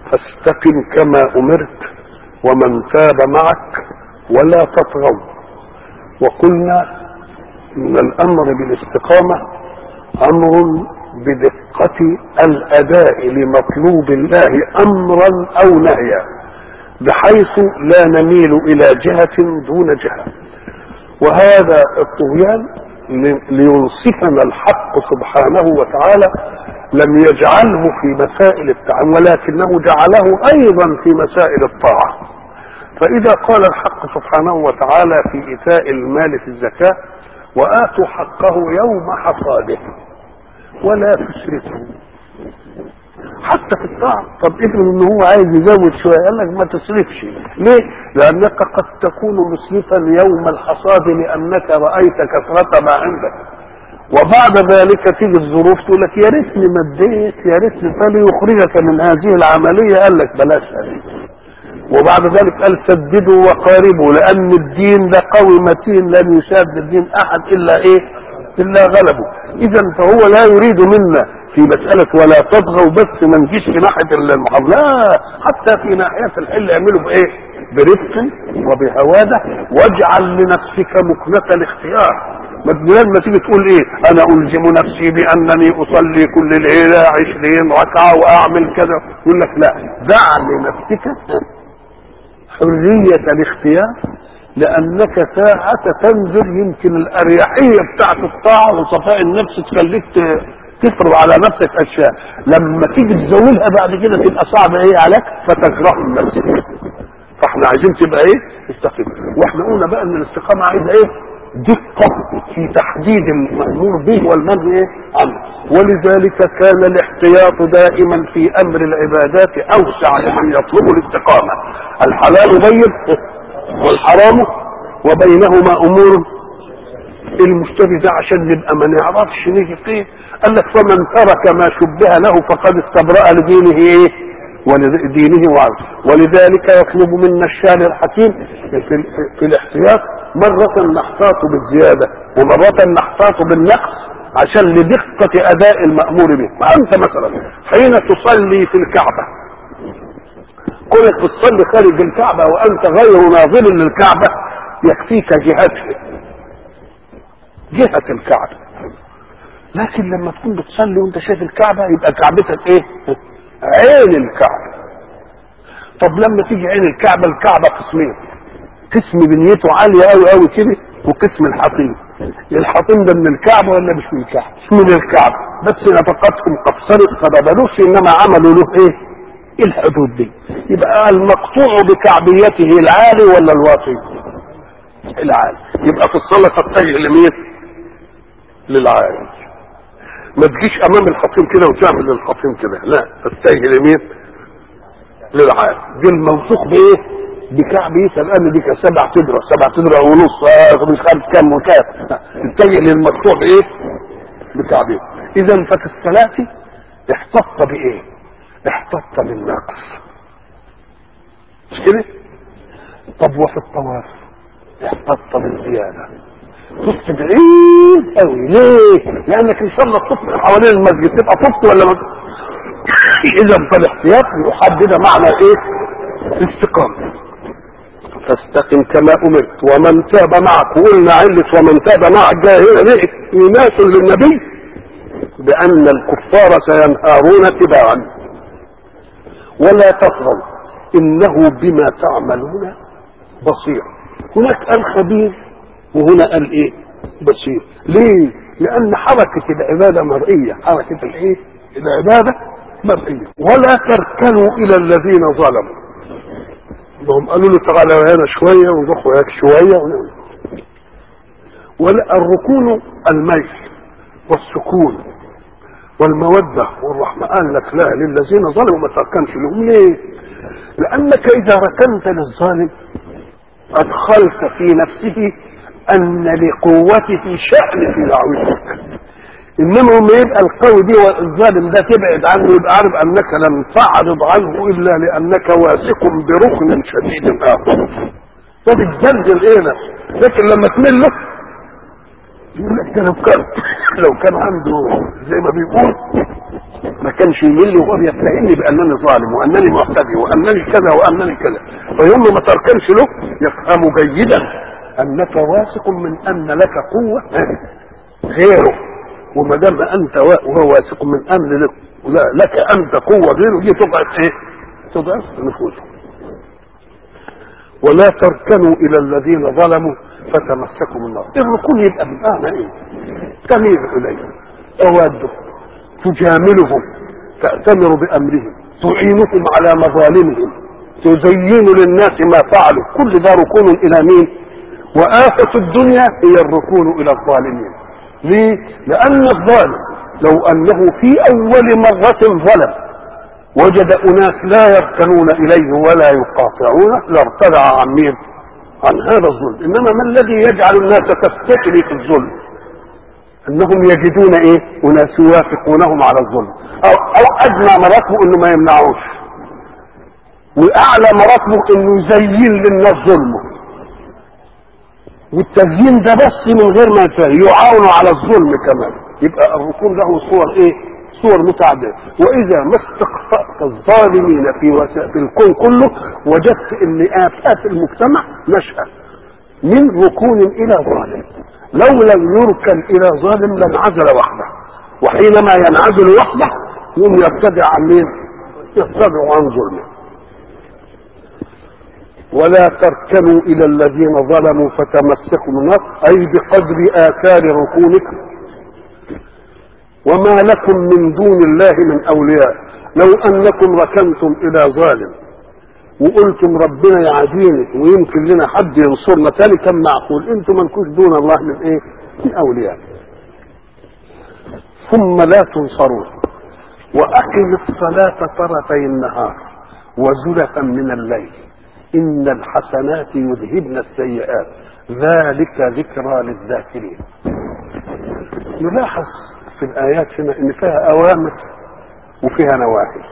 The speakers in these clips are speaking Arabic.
فاستقم كما أمرت ومن تاب معك ولا تطغوا. وقلنا إن الأمر بالاستقامة أمر بدقة الأداء لمطلوب الله أمرا أو نهيا، بحيث لا نميل إلى جهة دون جهة. وهذا الطغيان لينصفنا الحق سبحانه وتعالى لم يجعله في مسائل التعامل، ولكنه جعله أيضا في مسائل الطاعة. فإذا قال الحق سبحانه وتعالى في إيتاء المال في الزكاة: وآتوا حقه يوم حصاده ولا تسرفوا، حتى في الطاعة. طب افرض ان هو عايز يزود شويه، قال لك ما تصرفش. ليه؟ لانك قد تكون مسرفا يوم الحصاد لانك رايت كثره ما عندك، وبعد ذلك تيجي الظروف تقول لك يا ريتني ما اديت، يا ريتني، فليخرجك من هذه العمليه قال لك بلاش هذه. وبعد ذلك قال سددوا وقاربوا، لان الدين ده قوي متين لن يشاد الدين احد الا ايه؟ الا غلبه. اذا فهو لا يريد منا في مسألة ولا تطغوا بس ما نجيش في ناحية المحافظة، لا، حتى في ناحية الحل يعملوا بايه؟ برفق وبهوادة، واجعل لنفسك مكنة الاختيار. ما تيجي تقول ايه؟ انا الزم نفسي بانني اصلي كل ليلة 20 ركعة واعمل كذا، يقول لك لا، دع لنفسك حرية الاختيار، لانك ساعة تنزل يمكن الاريحية بتاعت الطاعة وصفاء النفس تخليك تفرض على نفسك اشياء، لما تيجي تزولها بعد كده تبقى صعبة ايه عليك فتكره نفسك. فاحنا عايزين تبقى ايه؟ استقيم. واحنا قلنا بقى ان الاستقامة عايزة ايه؟ دقة في تحديد المأمور به والمنهي ايه عنه. ولذلك كان الاحتياط دائما في امر العبادات اوسع لمن يطلب الاستقامة. الحلال بين والحرام وبينهما امور المشتبه، ده عشان نبقى ما نعرفش نيجي فيه. قال لك فمن ترك ما شبه له فقد استبرأ لدينه ايه؟ ولدينه وعرضه. ولذلك يطلب منا الشارع الحكيم في الاحتياط مرة نحتاط بالزيادة ومرة نحتاط بالنقص عشان لدقة اداء المأمور به. فانت مثلا حين تصلي في الكعبة، كونك بتصلي خارج الكعبة وانت غير ناظر للكعبة يكفيك جهة الكعبة. لكن لما تكون بتصلي وانت شايف الكعبة يبقى كعبتك ايه؟ عين الكعبة. طب لما تيجي عين الكعبة، الكعبة قسمين: قسم بنيته عالية قوي قوي كده، وقسم الحطيم. الحطيم ده من الكعبة ولا مش من الكعبة؟ من الكعبة، بس نفقاتهم قصرت فما بلوش، انما عملوا له ايه؟ الحدود دي. يبقى المقطوع بكعبيته العالي ولا الواطي؟ العالي. يبقى في الصلاة تتجه لمين؟ للعالي. ما تجيش امام الحطيم كده وتعمل للحطيم كده، لا، تتجه لمين؟ للعالي. دي الموثوق بايه؟ بكعبيته، الان دي 7 تدرة ونص، مش عارف كام وكام، تتجه للمقطوع بايه؟ بكعبيته. اذا ففي الصلاة احتط بايه؟ احتط بالنقص، مش كده؟ طب وفي الطواف احتط بالزيادة، طفت بعيد قوي. ليه؟ لانك ان شاء الله الطفت حوالين المسجد تبقى طفت ولا ما؟ اذا فالاحتياط يحدد معنى ايه؟ الاستقامة. فاستقم كما امرت ومن تاب معك. وقلنا علة ومن تاب معك جاء هنا ايناس للنبي بان الكفار سينهارون تباعا. ولا تطغوا انه بما تعملون بصير. هناك قال خبير وهنا قال ايه؟ بصير. ليه؟ لان حركة العبادة مرئية، حركة الايه؟ العبادة مرئية. ولا تركنوا الى الذين ظلموا، هم قالوا له تعالى هنا شوية ونروح وياك شوية ولا الركون الميل والسكون والمودة والرحمة. قال لك لا، للذين ظلموا ما تركنش لهم. ليه؟ لانك اذا ركنت للظالم ادخلت في نفسه ان لقوته شأن في دعوتك. انما لما يبقى القوي دي والظالم ده تبعد عنه، يبقى عارف انك لم تعرض عنه الا لانك واثق بركن شديد اخر، فبتزلزل ايه نفسه. لكن لما تمل له يقول لك لو كان عنده زي ما بيقول ما كانش يمل وهو بيتهمني بانني ظالم وانني معتدي وانني كذا وانني كذا. فيوم ما تركنش له يفهم جيدا انك واثق من ان لك قوه غيره، وما دام انت وهو واثق من ان لك انت قوه غيره، دي تضعف ايه؟ تضعف نفوسه. ولا تركنوا الى الذين ظلموا فتمسكوا النار. الركون يبقى بمعنى ايه؟ تميل اليه، تواده، تجاملهم، تأتمر بامرهم، تعينهم على مظالمهم، تزين للناس ما فعلوا. كل ده ركون الى مين؟ وآفة الدنيا هي الركون الى الظالمين. ليه؟ لان الظالم لو انه في اول مرة ظلم وجد اناس لا يركنون اليه ولا يقاطعونه لارتدع عن مين؟ عن هذا الظلم. انما ما الذي يجعل الناس تستكري في الظلم؟ انهم يجدون ايه؟ اناس يوافقونهم على الظلم، او ادنى مراتبه انه ما يمنعوش، واعلى مراتبه انه يزين للناس ظلمه. والتزيين ده بس من غير ما يعاونوا على الظلم كمان. يبقى الركون له صور ايه؟ صور متعدده. واذا ما استقطعت الظالمين في الكون كله وجدت ان آفات المجتمع نشأة من ركون الى ظالم. لو لم يركن الى ظالم لانعزل وحده، وحينما ينعزل وحده يوم يبتدع عن مين؟ يبتدع عن ظلمه. ولا تركنوا الى الذين ظلموا فتمسكوا النار، اي بقدر اثار ركونكم. وما لكم من دون الله من اولياء. لو انكم ركنتم الى ظالم وقلتم ربنا يعاديني ويمكن لنا حد ينصرنا تاني كان معقول، انتم مالكوش دون الله من ايه؟ من اولياء. ثم لا تنصرون. واقم الصلاة طرفي النهار وزلفا من الليل ان الحسنات يذهبن السيئات ذلك ذكرى للذاكرين. نلاحظ في الايات هنا ان فيها اوامر وفيها نواهي.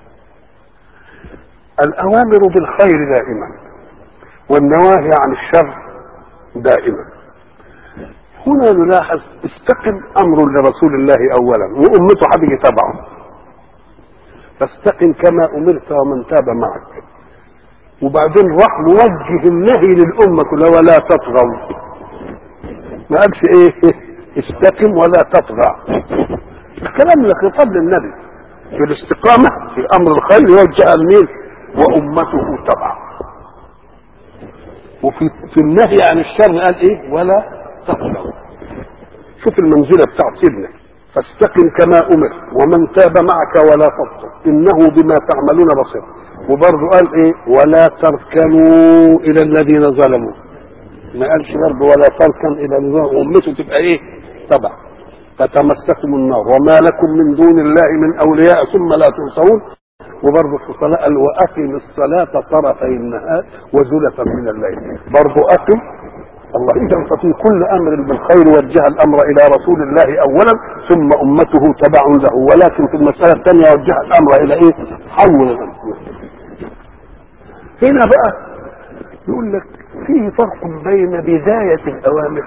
الاوامر بالخير دائما والنواهي عن الشر دائما. هنا نلاحظ استقم امر لرسول الله اولا وامته هتيجي تبعه، فاستقم كما امرت ومن تاب معك. وبعدين راح موجه النهي للامه كلها ولا تطغوا. ما قالش ايه؟ استقم ولا تطغى. الكلام لخطاب للنبي في الاستقامه في امر الخير يوجه الميل وامته تبعه. وفي النهي عن الشر قال ايه؟ ولا تطغوا. شوف المنزله بتاعت سيدنا. فاستقم كما امر ومن تاب معك ولا تطغوا انه بما تعملون بصير. وبرضه قال ايه؟ ولا تركنوا الى الذين ظلموا. ما قالش برضه ولا تركن الى الذين امته تبقى ايه؟ تبع. فتمسكم النار وما لكم من دون الله من اولياء ثم لا تنصرون. وبرضه في الصلاه قال واقم الصلاه طرفي النهار وزلفا من الليل. برضه اقم الله. اذا ففي كل امر بالخير وجه الامر الى رسول الله اولا ثم امته تبع له، ولكن في المساله الثانيه وجه الامر الى ايه؟ حول الامر. هنا بقى يقول لك فيه فرق بين بداية الأوامر.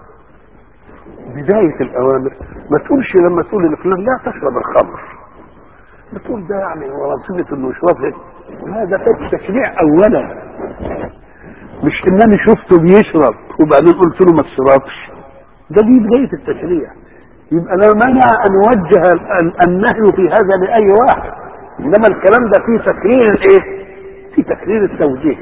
بداية الأوامر ما تقولش لما تقول لفلان لا تشرب الخمر، بتقول ده يعني وظيفة انه يشربها. هذا التشريع أولا، مش إنني شفته بيشرب وبعدين قلت له ما تشربش. دي بداية التشريع. يبقى لا مانع أن يوجه النهي في هذا لأي واحد، إنما الكلام ده فيه تكرير الإيه؟ في تكرير التوجيه.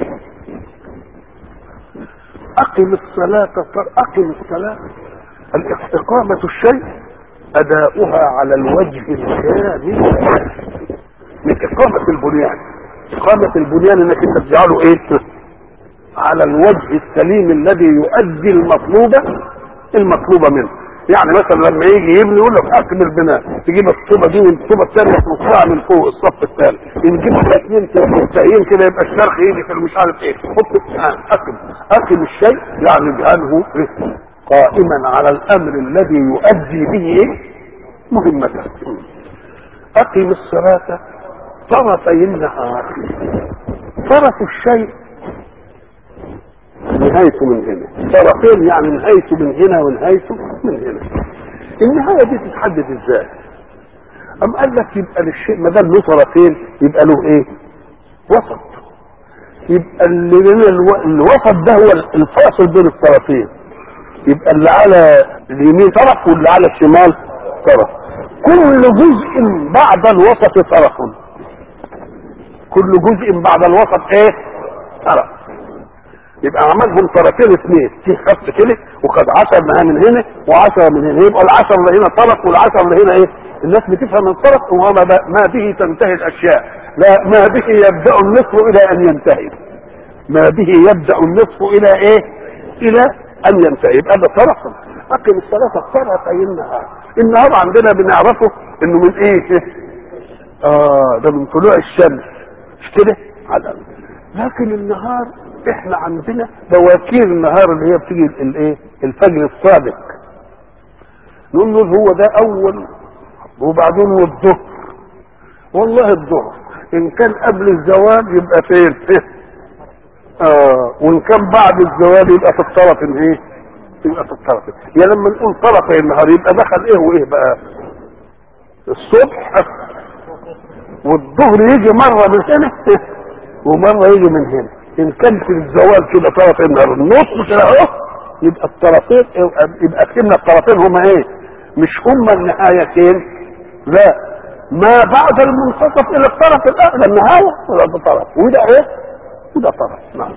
أقم الصلاة. أقم الصلاة الاستقامة الشيء أداؤها على الوجه الكامل من إقامة البنيان. إقامة البنيان إنك أنت تجعله إيه؟ على الوجه السليم الذي يؤدي المطلوبة منه. يعني مثلا لما يجي يبني يقول لك اقم البناء، تجيب الطوبه دي والطوبه الثانيه تنصها من فوق الصف الثالث، نجيب الاثنين منتهيين كده يبقى الشرخ يجي في مش عارف ايه. اقم الشيء يعني اجعله قائما على الامر الذي يؤدي به ايه؟ مهمته. اقم الصلاه طرفي النهار. طرف الشيء نهايته من هنا، طرفين يعني نهايته من هنا ونهايته من هنا. النهاية دي تتحدد ازاي؟ أم قال لك يبقى للشيء ما دام له طرفين يبقى له ايه؟ وسط. يبقى الوسط ده هو الفاصل بين الطرفين. يبقى اللي على اليمين طرف واللي على الشمال طرف. كل جزء بعد الوسط طرف. كل جزء بعد الوسط ايه؟ طرف. يبقى عملهم طرفين اثنين، في خط كده وخد 10 من هنا و10 من هنا، يبقى ال10 اللي هنا طرف وال10 اللي هنا ايه؟ الناس بتفهم الطرف وما ما به تنتهي الاشياء، لا ما به يبدا النصف الى ان ينتهي. ما به يبدا النصف الى ايه؟ الى ان ينتهي. يبقى ده طرف. اقم الصلاه طرفي النهار. النهار عندنا بنعرفه انه من ايه؟ ده من طلوع الشمس، مش كده؟ على لكن النهار احنا عندنا بواكير النهار اللي هي بتيجي الايه؟ الفجر الصادق. نقول له هو ده اول، وبعدين والظهر. والله الظهر ان كان قبل الزوال يبقى فين؟ وان كان بعد الزوال يبقى في الطرف الايه؟ يبقى في الطرف. يا لما نقول طرفي النهار يبقى دخل ايه وايه بقى؟ الصبح والظهر يجي مره من هنا ومره يجي من هنا. ان كان في الزوال كده طرف النهار النص كده اهو يبقى الطرفين، يبقى كلمه الطرفين هما ايه؟ مش هما النهايتين، لا، ما بعد المنتصف الى الطرف الاعلى النهايه ولا الطرف، وده ايه؟ وده طرف. نعم.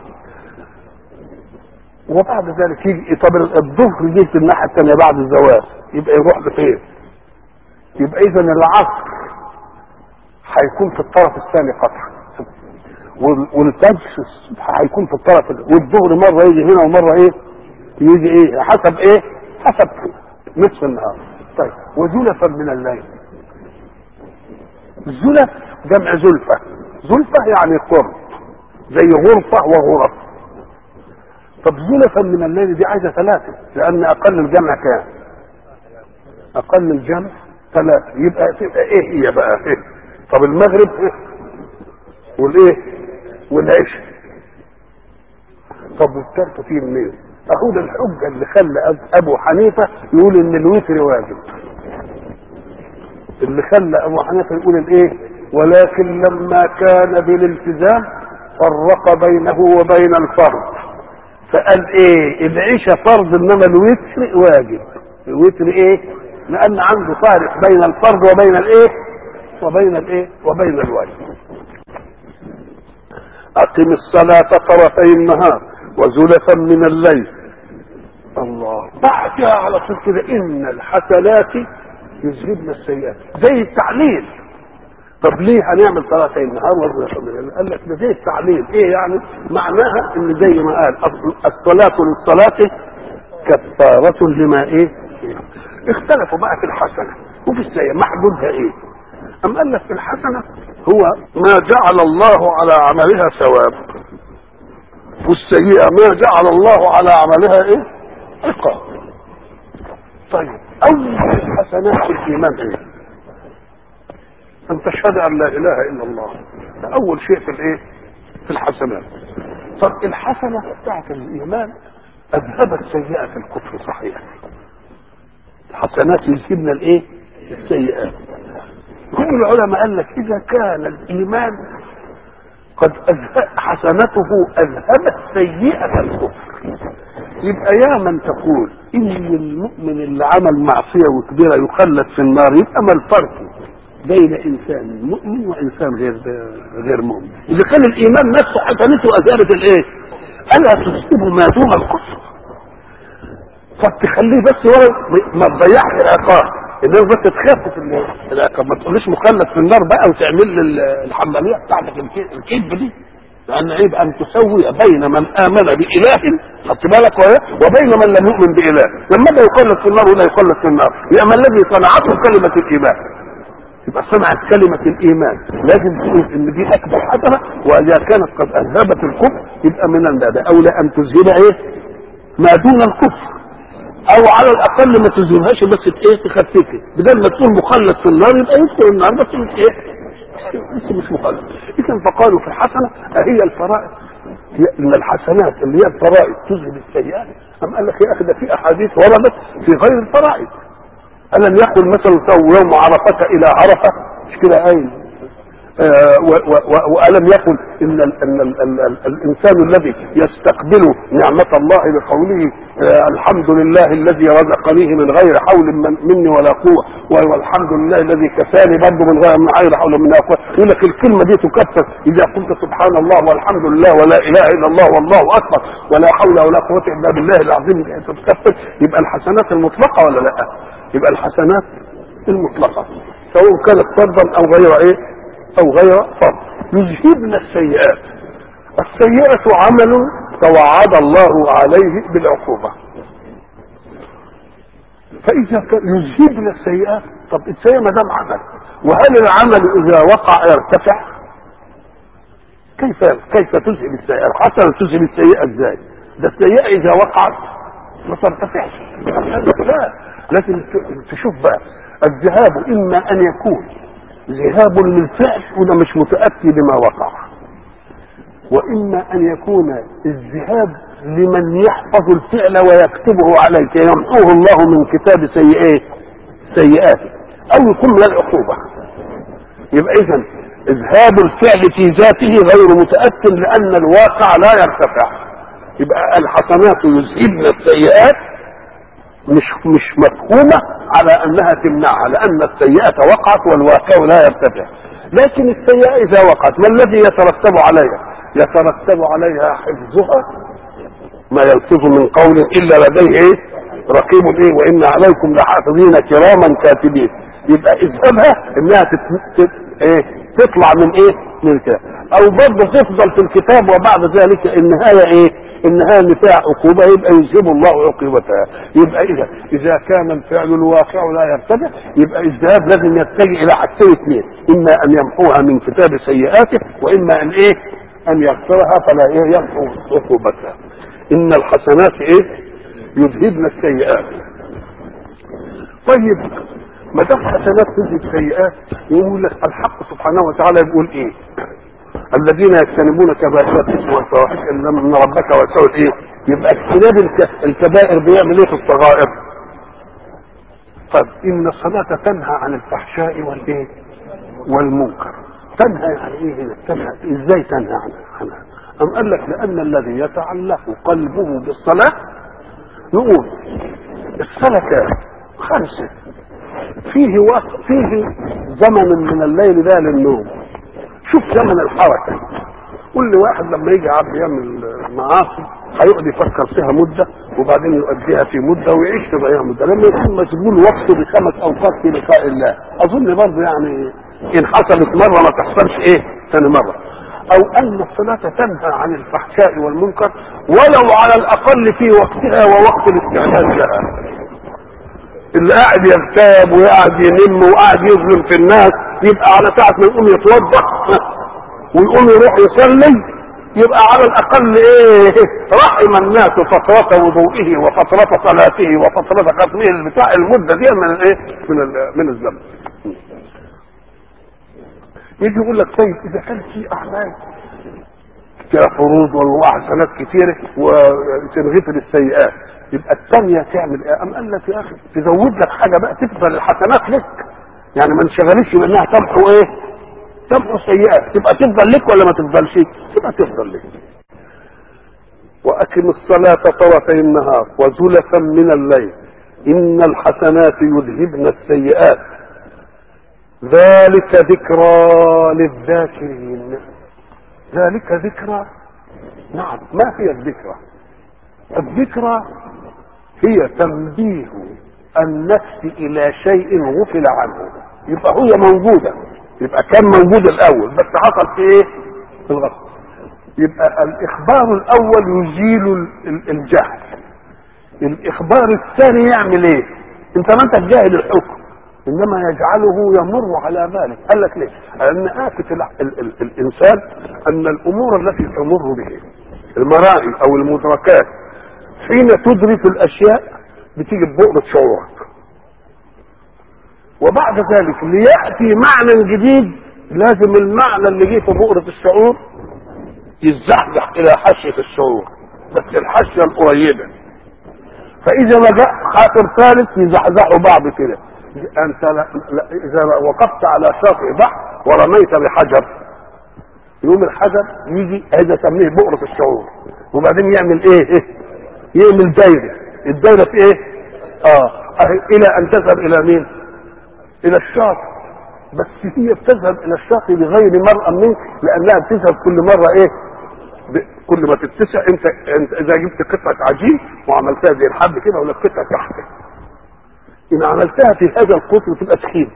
وبعد ذلك يجي طب الظهر يجي في الناحيه الثانيه بعد الزوال يبقى يروح لفين؟ يبقى اذا العصر هيكون في الطرف الثاني قطعا، والفجر هيكون في الطرف والظهر مره يجي هنا ومره ايه؟ يجي ايه؟ حسب ايه؟ حسب نصف النهار. طيب وزلفا من الليل. زلف جمع زلفه. زلفه يعني قرب، زي غرفه وغرف. طب زلفا من الليل دي عايزه 3، لان اقل الجمع كام؟ اقل الجمع 3. يبقى تبقى ايه هي بقى؟ إيه؟ طب المغرب إيه؟ والايه؟ والعشاء. طب والثالثه فيه منين؟ اهو ده الحجه اللي خلى ابو حنيفه يقول ان الوتر واجب. اللي خلى ابو حنيفه يقول الايه؟ ولكن لما كان بالالتزام فرق بينه وبين الفرض، فقال ايه؟ العشاء فرض انما الوتر واجب. الوتر ايه؟ لان عنده فارق بين الفرض وبين الايه؟ وبين الواجب. اقم الصلاه طرفي النهار وزلفا من الليل. الله بعدها على طول كده ان الحسنات يذهبن السيئات، زي التعليل. طب ليه هنعمل طرفي النهار وزلفا من الليل؟ قال لك ده زي التعليل. ايه يعني؟ معناها ان زي ما قال الصلاه للصلاه كفاره لما ايه؟ اختلفوا بقى في الحسنه وفي السيئه محدودها ايه؟ أم قال لك في الحسنة هو ما جعل الله على عملها ثواب، والسيئة ما جعل الله على عملها ايه؟ عقاب. طيب أول الحسنات في الإيمان ايه؟ أن تشهد أن لا إله إلا الله. ده أول شيء في الايه؟ في الحسنات. طب الحسنة بتاعت الإيمان أذهبت سيئة الكفر صحيح. الحسنات يذهبن الايه؟ السيئات. كل العلماء قال لك اذا كان الايمان قد حسنته اذهبت سيئه الكفر، يبقى يا من تقول ان المؤمن اللي عمل معصيه وكبيره يخلد في النار، يبقى ما الفرق بين انسان مؤمن وانسان غير مؤمن؟ اذا كان الايمان نفسه حسنته اذهبت الايه؟ الا تصيبه ما دون الكفر؟ طب تخليه بس ورا ما تضيعش العقاب، الناس بس تخاف في العقاب. ما تقوليش مخلد في النار بقى وتعمل لي الحماليه بتاعتك الكذب دي، لان عيب ان تسوي بين من امن باله، خدت بالك، وبين من لم يؤمن باله. لما ده يخلد في النار ولا يخلد في النار، يبقى الذي صنعته كلمه الايمان. يبقى صنعت كلمه الايمان لازم تقول ان دي اكبر حسنه، واذا كانت قد اذهبت الكفر يبقى من ده اولى ان تذهب ايه؟ ما دون الكفر، او على الاقل ما تزورهاش بس ايه؟ تخففه. بدل ما تكون مخلد في النار يبقى يدخل النار بس مش ايه؟ بس مش مخلد. اذا فقالوا في الحسنه هي الفرائض، ان الحسنات اللي هي الفرائض تذهب السيئات. ام قال لك يا اخي ده في احاديث وردت في غير الفرائض، ألم يقل مثلا سووا يوم عرفة إلى عرفة، مش كده أين؟ وألم يقل إن الإنسان الذي يستقبل نعمة الله بقوله الحمد لله الذي رزقنيه من غير حول مني ولا قوة، والحمد لله الذي كفاني برضه من غير حول مني ولا قوة. يقول لك الكلمة دي تكفر إذا قلت سبحان الله والحمد لله ولا إله إلا الله والله أكبر ولا حول ولا قوة إلا بالله العظيم تكفر. يبقى الحسنات المطلقة ولا لا؟ يبقى الحسنات المطلقة سواء كانت فرضا أو غير إيه أو غير فرض. يذهبن السيئات. السيئة عمل توعد الله عليه بالعقوبة، فإذا يذهبن السيئات. طب السيئة ما دام عمل، وهل العمل إذا وقع يرتفع؟ كيف تذهب السيئة؟ حتى تذهب السيئة ازاي؟ ده السيئة إذا وقعت ما ترتفعش. لا، لكن تشوف بقى الذهاب إما أن يكون ذهاب للفعل وده مش متأتي بما وقع، وإما أن يكون الذهاب لمن يحفظ الفعل ويكتبه عليك يمحوه الله من كتاب سيئاته، أو يكون من العقوبة. يبقى إذن إذهاب الفعل في ذاته غير متأت لأن الواقع لا يرتفع. يبقى الحسنات يذهبن السيئات مش مفهومة على أنها تمنعها، لأن السيئة وقعت والواقع لا يرتفع. لكن السيئة إذا وقعت ما الذي يترتب عليها؟ يترتب عليها حفظها، ما يلفظ من قول إلا لديه رقيب وإن عليكم لحافظين كراما كاتبين. يبقى إذهبها إنها تطلع من كده، أو برضه تفضل في الكتاب وبعد ذلك النهاية النهاية نتاع عقوبة، يبقى يذهب الله عقوبتها. يبقى إذا كان الفعل الواقع لا يرتفع، يبقى الذهاب لازم يتجه إلى حاجتين اثنين: إما أن يمحوها من كتاب سيئاته، وإما أن يغفرها فلا يمحو عقوبتها. إن الحسنات يذهبن السيئات. طيب ما دام حسنات تذهب سيئات، يقول لك الحق سبحانه وتعالى يقول الذين يجتنبون كبائر الاثم والفواحش الا من ربك وسوء يبقى اجتناب الكبائر بيعمل في الصغائر؟ طب ان الصلاة تنهى عن الفحشاء والمنكر. تنهى يعني هنا؟ تنهى ازاي؟ تنهى عنها. ام قال لك لان الذي يتعلق قلبه بالصلاة، نقول الصلاة 5 فيه وقت، فيه زمن من الليل ده للنوم. شوف زمن الحركة. كل واحد لما يجي عبد يعمل معاصي هيقعد يفكر فيها مدة، وبعدين يؤديها في مدة ويعيش في ضياع مدة. لما يكون مشغول وقته ب5 أوقات في لقاء الله، أظن برضه يعني إن حصلت مرة ما تحصلش ثاني مرة. أو أن الصلاة تنهى عن الفحشاء والمنكر ولو على الأقل في وقتها ووقت الاستعداد لها. اللي قاعد يغتاب وقاعد ينم وقاعد يظلم في الناس، يبقى على ساعة ما يقوم يتوضا ويقوم يروح يصلي، يبقى على الأقل رحم الناس فترة وضوئه وفترة صلاته وفترة ختمه بتاع المدة دي من الزمن. يجي يقول لك طيب إذا كان في أعمال فروض وحسنات كتيرة وتنغفر السيئات، يبقى الثانية تعمل أم قال لك يا أخي تزود لك حاجة بقى تفضل الحسنات لك، يعني ما نشغلش بأنها تمحو سيئات، تبقى تفضل لك ولا ما تفضلش؟ تبقى تفضل لك. وأقم الصلاة طرفي النهار وزلفا من الليل إن الحسنات يذهبن السيئات ذلك ذكرى للذاكرين. ذلك ذكرى. نعم، ما هي الذكرى؟ الذكرى هي تنبيه النفس الى شيء غفل عنه، يبقى هي موجودة، يبقى كان موجود الاول بس حصل في في الغفل. يبقى الاخبار الاول يزيل الجهل، الاخبار الثاني يعمل انت ما انت جاهل الحكم، انما يجعله يمر على بالك. قال لك ليه؟ لان آفة الانسان ان الامور التي تمر به المرائي او المدركات حين تدرك الاشياء بتيجي ببؤرة شعورك، وبعد ذلك ليأتي معنى جديد لازم المعنى اللي جه في بؤرة الشعور يتزحزح الى حاشية الشعور، بس الحاشية القريبة. فاذا ما جاء خاطر ثالث يزحزحوا بعض كده، انت اذا وقفت على شاطئ بحر ورميت بحجر، يوم الحجر يجي هذا سميه بؤرة الشعور، وبعدين يعمل ايه؟ يعمل دايرة. الدايرة في ايه؟ الى ان تذهب الى مين؟ الى الشاطئ. بس هي بتذهب الى الشاطئ بغير مرأى منك، لانها بتذهب كل مرة ايه؟ كل ما تتسع. انت اذا جبت قطعة عجين وعملتها زي الحب كده ولفيتها تحت، ان عملتها في هذا القطر تبقى تخين.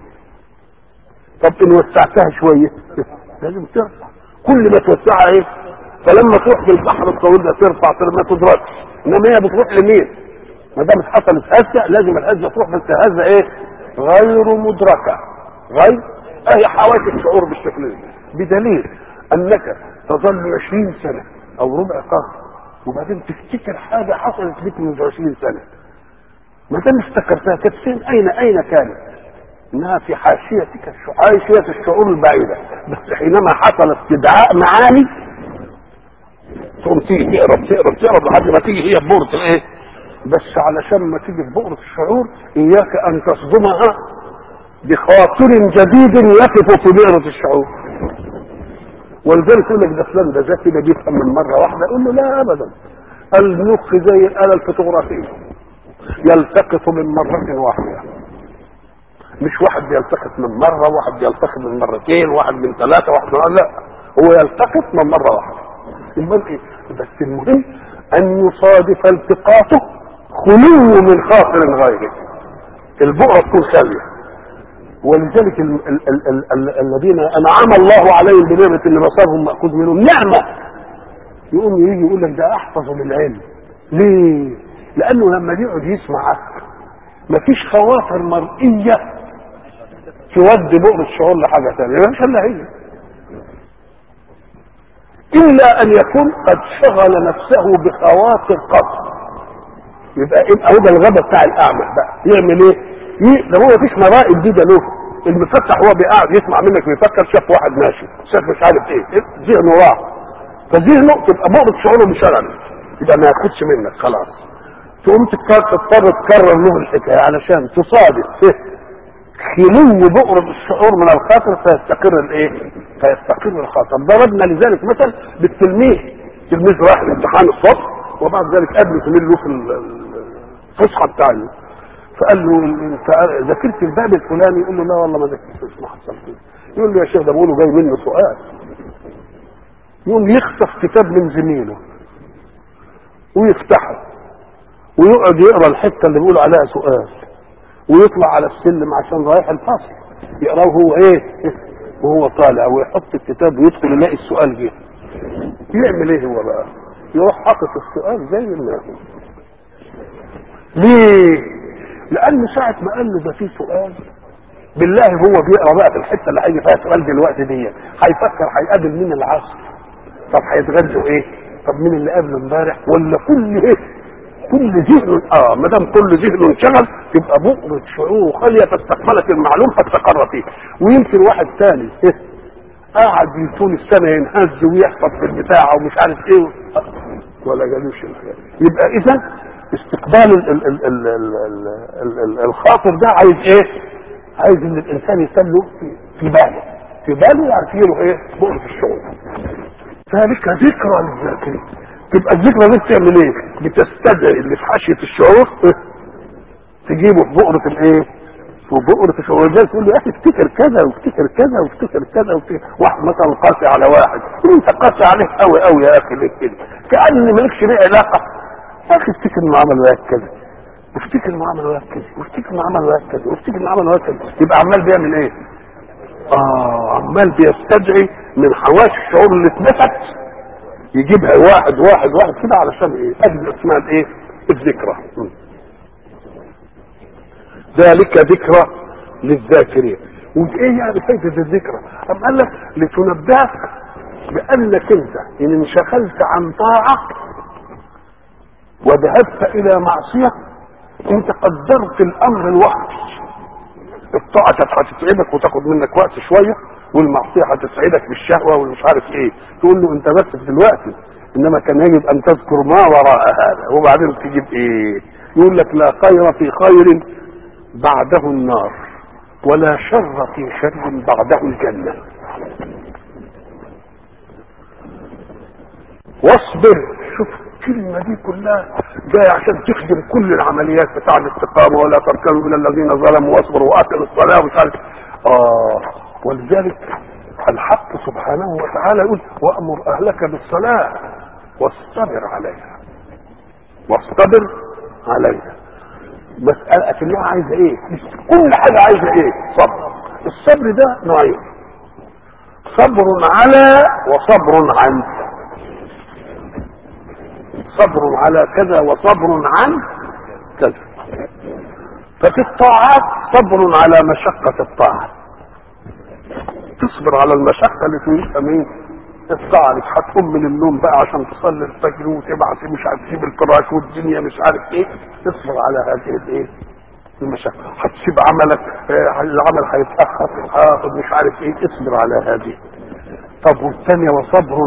طب ان وسعتها شوية لازم ترفع. كل ما توسعها ايه؟ فلما تروح في البحر الطويل ده ترفع ما تدركش، انما هي بتروح لمين؟ ما دام حصلت هزه لازم الهزه تروح، بس هزه ايه؟ غير مدركه. غير اهي حوادث الشعور بالشكل ده، بدليل انك تظل 20 سنه او ربع قرن وبعدين تفتكر حاجه حصلت لك من 20 سنه. ما دام افتكرتها كانت فين؟ اين كانت؟ انها في حاشيتك حاشيه الشعور البعيده، بس حينما حصل استدعاء معاني تقوم تيجي تقرب لحد ما تيجي هي ببؤرة الايه؟ بس علشان ما تيجي ببؤرة الشعور اياك ان تصدمها بخاطر جديد يقف في بؤرة الشعور. ولذلك يقول لك ده فلان ده ذكي ده بيفهم من مره واحده، يقول له لا ابدا. المخ زي الاله الفوتوغرافيه يلتقط من مره واحده، مش واحد بيلتقط من مره، واحد بيلتقط من مرتين، واحد من ثلاثه، واحد من لا، هو يلتقط من مره واحده. المهم ايه؟ بس المهم ان يصادف التقاطه خلو من خاطر غيره، البؤره تكون خاليه. ولذلك الذين انعم الله عليهم بنعمه ان بصرهم ماخوذ منهم نعمه، يقوم يجي يقول لك ده احفظ للعلم. ليه؟ لانه لما يقعد يسمعك مفيش خواطر مرئيه تودي بؤر الشعور لحاجه ثانيه، مش الا هي، الا ان يكون قد شغل نفسه بخواطر قصد. يبقى هو ده الغبا بتاع الاعمى بقى. يعمل ايه؟ ده هو مفيش مرائي جديده له. المفتح هو بيقعد يسمع منك ويفكر، شاف واحد ماشي، شاف مش عارف ايه، ذهنه راح، فذهنه تبقى بؤرة شعوره انشغلت، يبقى ما ياخدش منك خلاص. تقوم تضطر تكرر له الحكايه علشان تصادف خلو بؤرة الشعور من الخاطر فيستقر الايه؟ فيستقر الخاطر. ضربنا لذلك مثل بالتلميذ، تلميذ راح الامتحان الصبح وبعد ذلك قبل زميل له في الفسحه بتاعه، فقال له انت ذاكرت الباب الفلاني؟ يقول له لا والله ما ذاكرتش، ما حصل كده. يقول له يا شيخ ده بقوله جاي منه سؤال. يقوم يخطف كتاب من زميله ويفتحه ويقعد يقرا الحته اللي بيقولوا عليها سؤال، ويطلع على السلم عشان رايح الفصل يقراه هو ايه وهو طالع، ويحط الكتاب ويدخل يلاقي السؤال جه. يعمل ايه هو بقى؟ يروح حاطط السؤال زي ما هو. ليه؟ لأن ساعة ما قال له ده في سؤال بالله هو بيقرا بقى في الحته اللي هيجي فيها سؤال دلوقتي دي، هيفكر هيقابل مين العصر، طب هيتغدوا ايه، طب مين اللي قابله امبارح، ولا كل ايه؟ كل ذهن ما دام كل ذهن انشغل تبقى بؤرة شعور خاليه فاستقبلت المعلوم فاستقر فيه. ويمكن واحد ثاني قاعد طول السنه ينهز ويحفظ في البتاع ومش عارف ايه ولا جالوش الحاجه. يبقى اذا استقبال الخاطر ده عايز ايه؟ عايز ان الانسان يسله في باله يعرفينه ايه؟ بؤرة الشعور. ذلك ذكرى للذاكرين. تبقى الذكرى دي بتعمل ايه؟ بتستدعي اللي في حاشيه الشعور تجيبه في بؤرة الايه؟ في بؤرة الشعور. زي تقول له يا اخي افتكر كذا وافتكر كذا وافتكر كذا وافتكر. واحد مثلا قاسي على واحد، انت قاسي عليه قوي قوي يا اخي ليه كده؟ كأن مالكش ليه علاقه. يا اخي افتكر انه عمل وياك كذا، وافتكر انه عمل وياك كذا، وافتكر انه عمل وياك كذا، وافتكر انه عمل وياك كذا. يبقى عمال بيعمل ايه؟ عمال بيستدعي من حواس الشعور اللي اتنفت يجيبها واحد واحد واحد كده علشان ايه؟ ادي اسمها الايه؟ الذكرى. ذلك ذكرى للذاكرين. وايه يعني فايده الذكرى؟ أم قال لك لتنبهك بانك انت ان انشغلت عن طاعه وذهبت الى معصيه انت قدرت الامر الوقتي. الطاعه كانت هتتعبك وتاخد منك وقت شويه، والمعصيه هتسعدك بالشهوه والمش عارف ايه. تقول له انت بس دلوقتي، انما كان يجب ان تذكر ما وراء هذا. وبعدين تجيب ايه؟ يقول لك لا خير في خير بعده النار. ولا شر في شر بعده الجنة. واصبر، شوف الكلمة دي كلها جاية عشان تخدم كل العمليات بتاع الاستقامة، ولا تركنوا إلى الذين ظلموا واصبروا وآتوا الصلاة ومش عارف. ولذلك الحق سبحانه وتعالى يقول وأمر أهلك بالصلاة واصطبر عليها. واصطبر عليها، مسألة انها عايزة ايه؟ كل حاجة عايزة ايه؟ صبر. الصبر ده نوعين، صبر على وصبر عن. صبر على كذا وصبر عن كذا. ففي الطاعات صبر على مشقة الطاعة، تصبر على المشقة اللي تريدها مين؟ الطاعة اللي هتقوم من النوم بقى عشان تصلي الفجر وتبعث مش عارف تسيب الفراش والدنيا مش عارف ايه، تصبر على هذه الايه؟ المشقة. هتسيب عملك، العمل هيتأخر، هاخد مش عارف ايه، اصبر على هذه. طب والثانية وصبر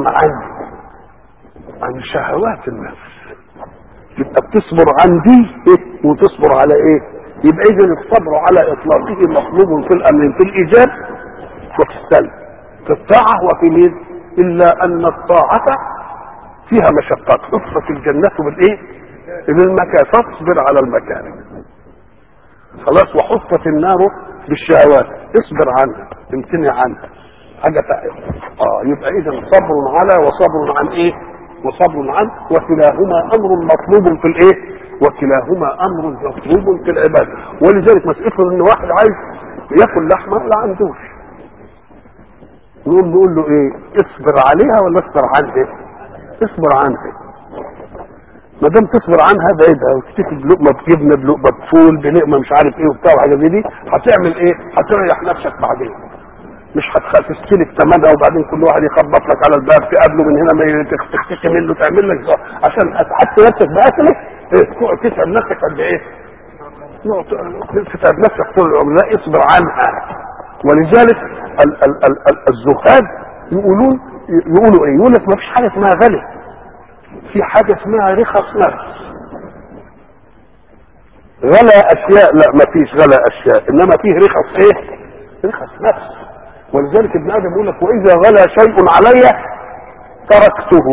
عن شهوات النفس، يبقى بتصبر عن دي إيه؟ وتصبر على ايه؟ يبقى اذا الصبر على اطلاقه مطلوب في الامر، في الايجاب وفي السلب، في الطاعة وفي مين؟ الا ان الطاعة فيها مشقات. حفت الجنة بالايه؟ بالمكان، فاصبر على المكان. خلاص. وحفت النار بالشهوات، اصبر عنها، امتنع عنها حاجة يبقى اذا صبر على وصبر عن ايه؟ وصبر عن، وكلاهما امر مطلوب في الايه؟ وكلاهما امر مطلوب في العباده. ولذلك مسألة ان واحد عايز ياكل لحمه لا عندوش، نقول له ايه؟ اصبر عليها ولا اصبر عنها؟ اصبر عنها. ما دام تصبر عنها بعيدها وتكتب بلقمه بجبنه بلقمه بفول بلقمه مش عارف ايه وبتاع وحاجه زي دي، هتعمل ايه؟ هتريح نفسك بعدين، مش هتخاف تستلف ثمنها وبعدين كل واحد يخبط لك على الباب تقابله من هنا ما تختفي منه، تعمل لك عشان اتعبت نفسك باكلك تقعد تتعب نفسك قد ايه؟ تتعب نفسك طول العمر. لا، اصبر عنها. ولذلك الزهاد يقولوا ايه؟ يقول لك ما فيش حاجه اسمها غلا، في حاجه اسمها رخص نفس. غلا اشياء لا، ما فيش غلا اشياء، انما فيه رخص ايه؟ رخص نفس. ولذلك ابن ادم يقول لك واذا غلا شيء علي تركته.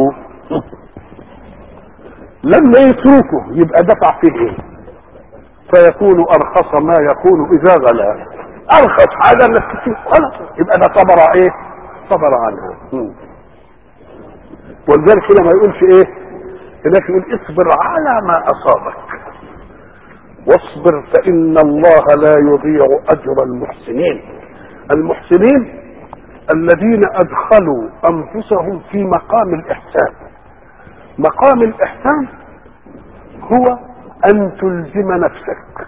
لما يتركه يبقى دفع فيه ايه؟ فيكون ارخص ما يكون اذا غلا. ارخص حاجه انك تشوف خلاص يبقى ده صبر ايه؟ صبر عنها. ولذلك هنا ما يقولش ايه؟ هناك يقول اصبر على ما اصابك واصبر فان الله لا يضيع اجر المحسنين. المحسنين الذين ادخلوا انفسهم في مقام الاحسان. مقام الاحسان هو ان تلزم نفسك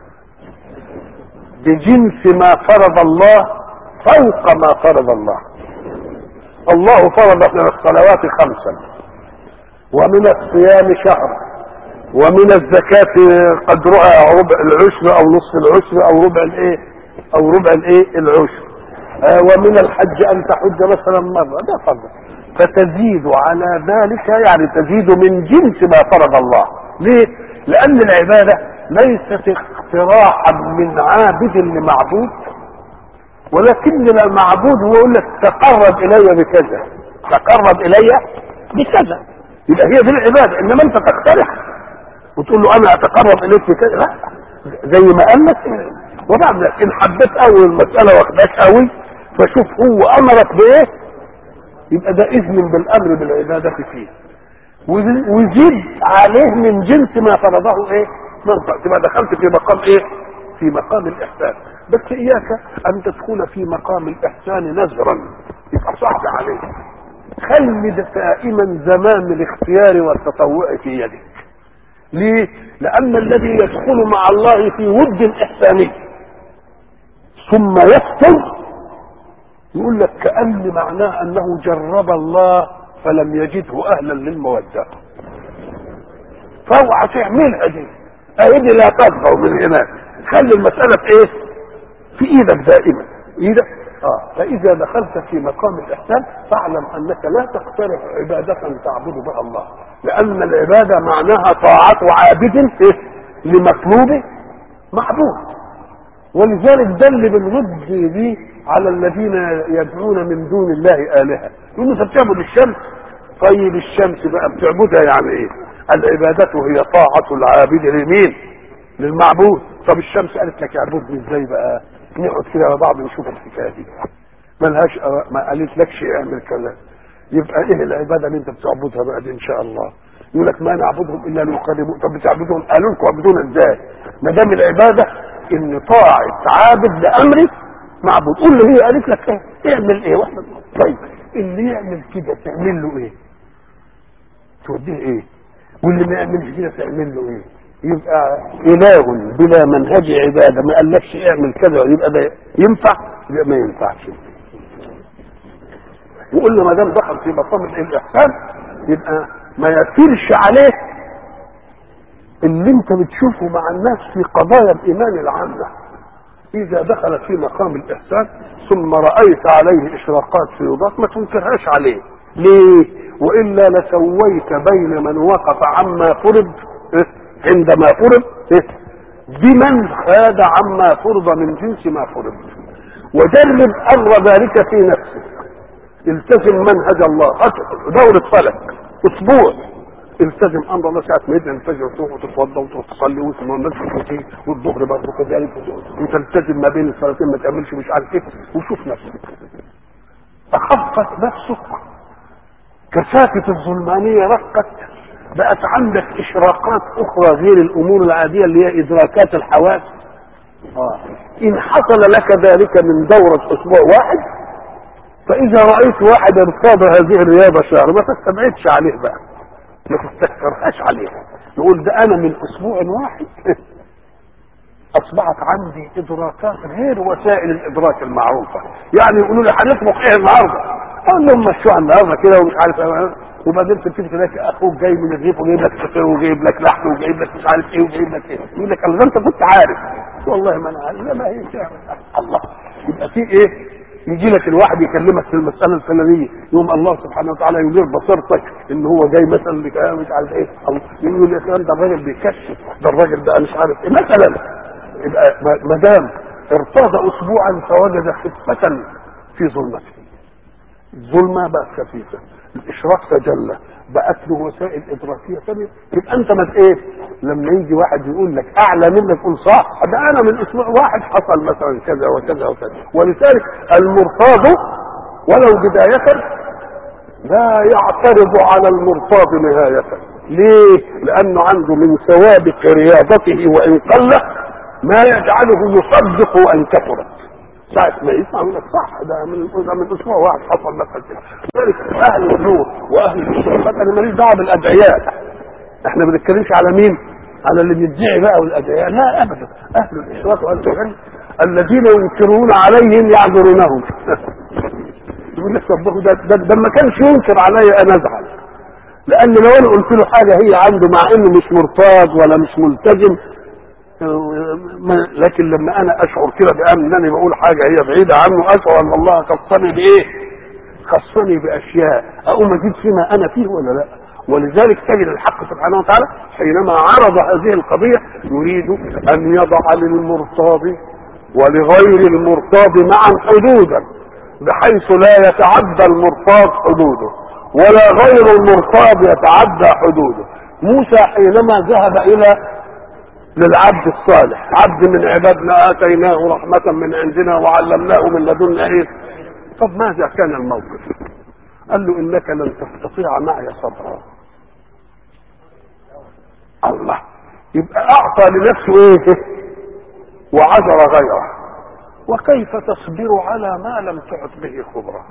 بجنس ما فرض الله فوق ما فرض الله. الله فرض من الصلوات 5، ومن الصيام شهر، ومن الزكاة قدرها ربع العشر او نصف العشر او ربع الايه او ربع الايه العشر، ومن الحج ان تحج مثلا مرة، ده فرض. فتزيد على ذلك، يعني تزيد من جنس ما فرض الله. ليه؟ لان العبادة ليست اختراعا من عابد لمعبود، ولكن المعبود هو يقول لك تقرب الي بكذا، تقرب الي بكذا، يبقى هي دي العبادة. انما انت تقترح وتقول له انا اتقرب اليك بكذا، لا، زي ما قال لك. وبعد ان حبيت قوي المسألة واخداك قوي فشوف هو امرك بايه، يبقى ده اذن بالامر بالعبادة فيه، ويزيد عليه من جنس ما فرضه ايه؟ تبقى دخلت في مقام ايه؟ في مقام الاحسان. بس اياك ان تدخل في مقام الاحسان نزرا، يبقى صعب عليك. خلي دائما زمام الاختيار والتطوع في يدك. ليه؟ لان الذي يدخل مع الله في ود احساني ثم يفتر، يقول لك كأن معناه انه جرب الله فلم يجده اهلا للمودة، فاوعى تعملها دي، ايدي لا تضغط من هناك. خلي المسألة في ايه؟ في ايدك دائما، ايدك. فاذا دخلت في مقام الاحسان فاعلم انك لا تقترح عبادة تعبد بها الله، لان العبادة معناها طاعة عابد لمطلوب معبود. ولذلك ده اللي بنرد به على الذين يدعون من دون الله آلهة. يقولوا انت بتعبد الشمس. طيب الشمس بقى بتعبدها يعني ايه؟ العبادة هي طاعة العابد لمين؟ للمعبود. طب الشمس قالت لك اعبدني ازاي بقى؟ نقعد كده مع بعض نشوف الحكايه دي. ملهاش ما قالت لكش اعمل كذا. يبقى ايه العباده اللي انت بتعبدها بقى دي ان شاء الله؟ يقول لك ما نعبدهم الا ليقربون. طب بتعبدون قالوا لكم عبدون ازاي؟ ما دام العباده ان طاعه عابد لامري معبود. قول له هي قالت لك ايه؟ اعمل ايه؟ واحد طيب اللي يعمل كده تعمل له ايه؟ توديه ايه؟ واللي ما يعملش كده تعمل له ايه؟ يبقى اله بلا منهج عباده ما قالكش اعمل كذا يبقى ده ينفع؟ يبقى ما ينفعش. وقلنا ما دام دخل في مقام الاحسان يبقى ما يثيرش عليه اللي انت بتشوفه مع الناس في قضايا الايمان العامه. اذا دخل في مقام الاحسان ثم رايت عليه اشراقات فيوضات ما تنكرهاش عليه. ليه؟ والا لسويت بين من وقف عما فرض عندما فرض بمن خاد عما فرض من جنس ما فرض. وجرب امر ذلك في نفسك. التزم منهج الله. دورة فلك اسبوع التزم امر الله. ساعه ما يدعي الفجر تروح وتتوضا وتروح تصلي وتسمع المسجد والظهر برضه كذلك وتلتزم ما بين الصلاتين ما تعملش مش عارف ايه. وشوف نفسك اخفت نفسك كثافه الظلمانيه رقت. بقت عندك اشراقات اخرى غير الامور العاديه اللي هي ادراكات الحواس. ان حصل لك ذلك من دوره اسبوع واحد فاذا رايت واحدا ارتضى هذه الرياضه شهر ما تستبعدش عليه بقى ما تستكثرهاش عليه. نقول ده انا من اسبوع واحد اصبحت عندي ادراكات غير وسائل الادراك المعروفه. يعني يقولوا لي هنطبخ ايه النهارده؟ اقول لهم مشوها النهارده كده ومش عارف ايه. وبعدين تبتدي تلاقي اخوك جاي من الريف وجايب لك فطير وجايب لك لحم وجايب لك مش عارف ايه وجايب لك ايه. يقول لك الله انت كنت عارف. والله ما انا عارف. لا ما هي الله. يبقى في ايه؟ يجي لك الواحد يكلمك في المساله الفلانيه يوم الله سبحانه وتعالى ينير بصيرتك ان هو جاي مثلا مش عارف ايه. يقول يا سلام ده الراجل بيكشف ده الراجل ده مش عارف ايه مثلا. يبقى ما دام ارتضى اسبوعا فوجد خفه في ظلمته. الظلمه بقت خفيفه. الاشراق تجلى بقت له وسائل ادراكيه ثانيه. يبقى انت ما ايه لما يجي واحد يقول لك اعلى منك قول صح ده انا من اسبوع واحد حصل مثلا كذا وكذا وكذا. ولذلك المرتاض ولو بدايه لا يعترض على المرتاض نهايه. ليه؟ لانه عنده من سوابق رياضته وان قل ما يجعله يصدق ان كثرت. ساعة ما يسمع يقول لك صح ده من اسبوع واحد حصل مثلا كده. لذلك اهل النور واهل الاشراقات انا ماليش دعوه بالادعياء. احنا ما بنتكلمش على مين؟ على اللي بيدعي بقى والادعياء. لا ابدا. اهل الاشراق واهل العلم الذين ينكرون عليهم يعذرونهم. يقول لك طب ده ما كانش ينكر علي انا ازعل. لان لو انا قلت له حاجه هي عنده مع انه مش مرتاض ولا مش ملتزم لكن لما انا اشعر كده بانني بقول حاجه هي بعيده عنه اشعر ان الله خصني بايه؟ خصني باشياء اقوم ازيد فيما انا فيه ولا لا؟ ولذلك تجد الحق سبحانه وتعالى حينما عرض هذه القضيه يريد ان يضع للمرتاض ولغير المرتاض معا حدودا بحيث لا يتعدى المرتاض حدوده ولا غير المرتاض يتعدى حدوده. موسى حينما ذهب الى للعبد الصالح عبد من عبادنا اتيناه رحمه من عندنا وعلمناه من لدنا ايه. طب ماذا كان الموقف؟ قال له انك لن تستطيع معي صبرا. الله. يبقى اعطى لنفسه ايه وعذر غيره. وكيف تصبر على ما لم تحط به خبره؟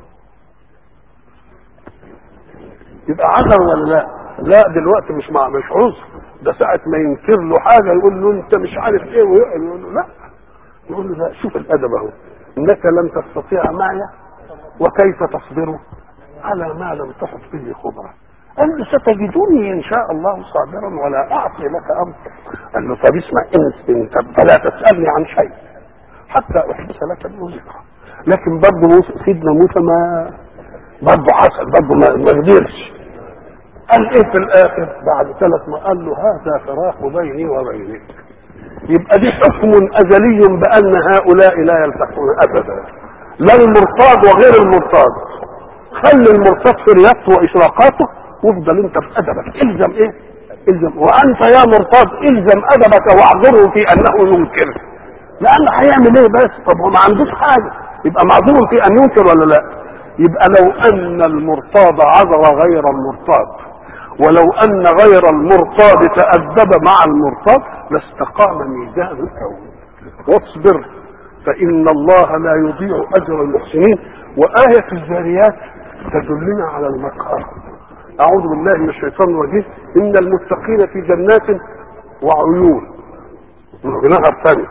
يبقى عذر ولا لا؟ لا دلوقتي مش عذر. ده ساعة ما ينكر له حاجة يقول له انت مش عارف ايه ويقول له لا. يقول له لا شوف الادب اهو انك لن تستطيع معي وكيف تصبر على ما لم تحط به خبرة. قال له ستجدني ان شاء الله صابرا ولا اعصي لك امر. قال له طب اسمع انت فلا تسألني عن شيء حتى احدث لك الوظيفة. لكن برضه سيدنا موسى ما برضه حصل برضه ما قدرش. قال ايه في الاخر بعد 3 ما قال له هذا فراق بيني وبينك. يبقى دي حكم ازلي بان هؤلاء لا يلتقون ابدا، لا المرتاد وغير المرتاد. خلي المرتاد في رياضته واشراقاته وافضل انت بادبك، الزم ايه؟ الزم. وانت يا مرتاد الزم ادبك واعذره في انه ينكر، لانه هيعمل ايه بس؟ طب هو ما عندوش حاجه، يبقى معذور في ان ينكر ولا لا؟ يبقى لو ان المرتاد عذر غير المرتاد، ولو ان غير المرتاد تأدب مع المرتاد لاستقام ميزان الكون. واصبر فإن الله لا يضيع أجر المحسنين. وآية الذاريات تدلنا على المقام. أعوذ بالله من الشيطان الرجيم. إن المتقين في جنات وعيون، نهر ثاني،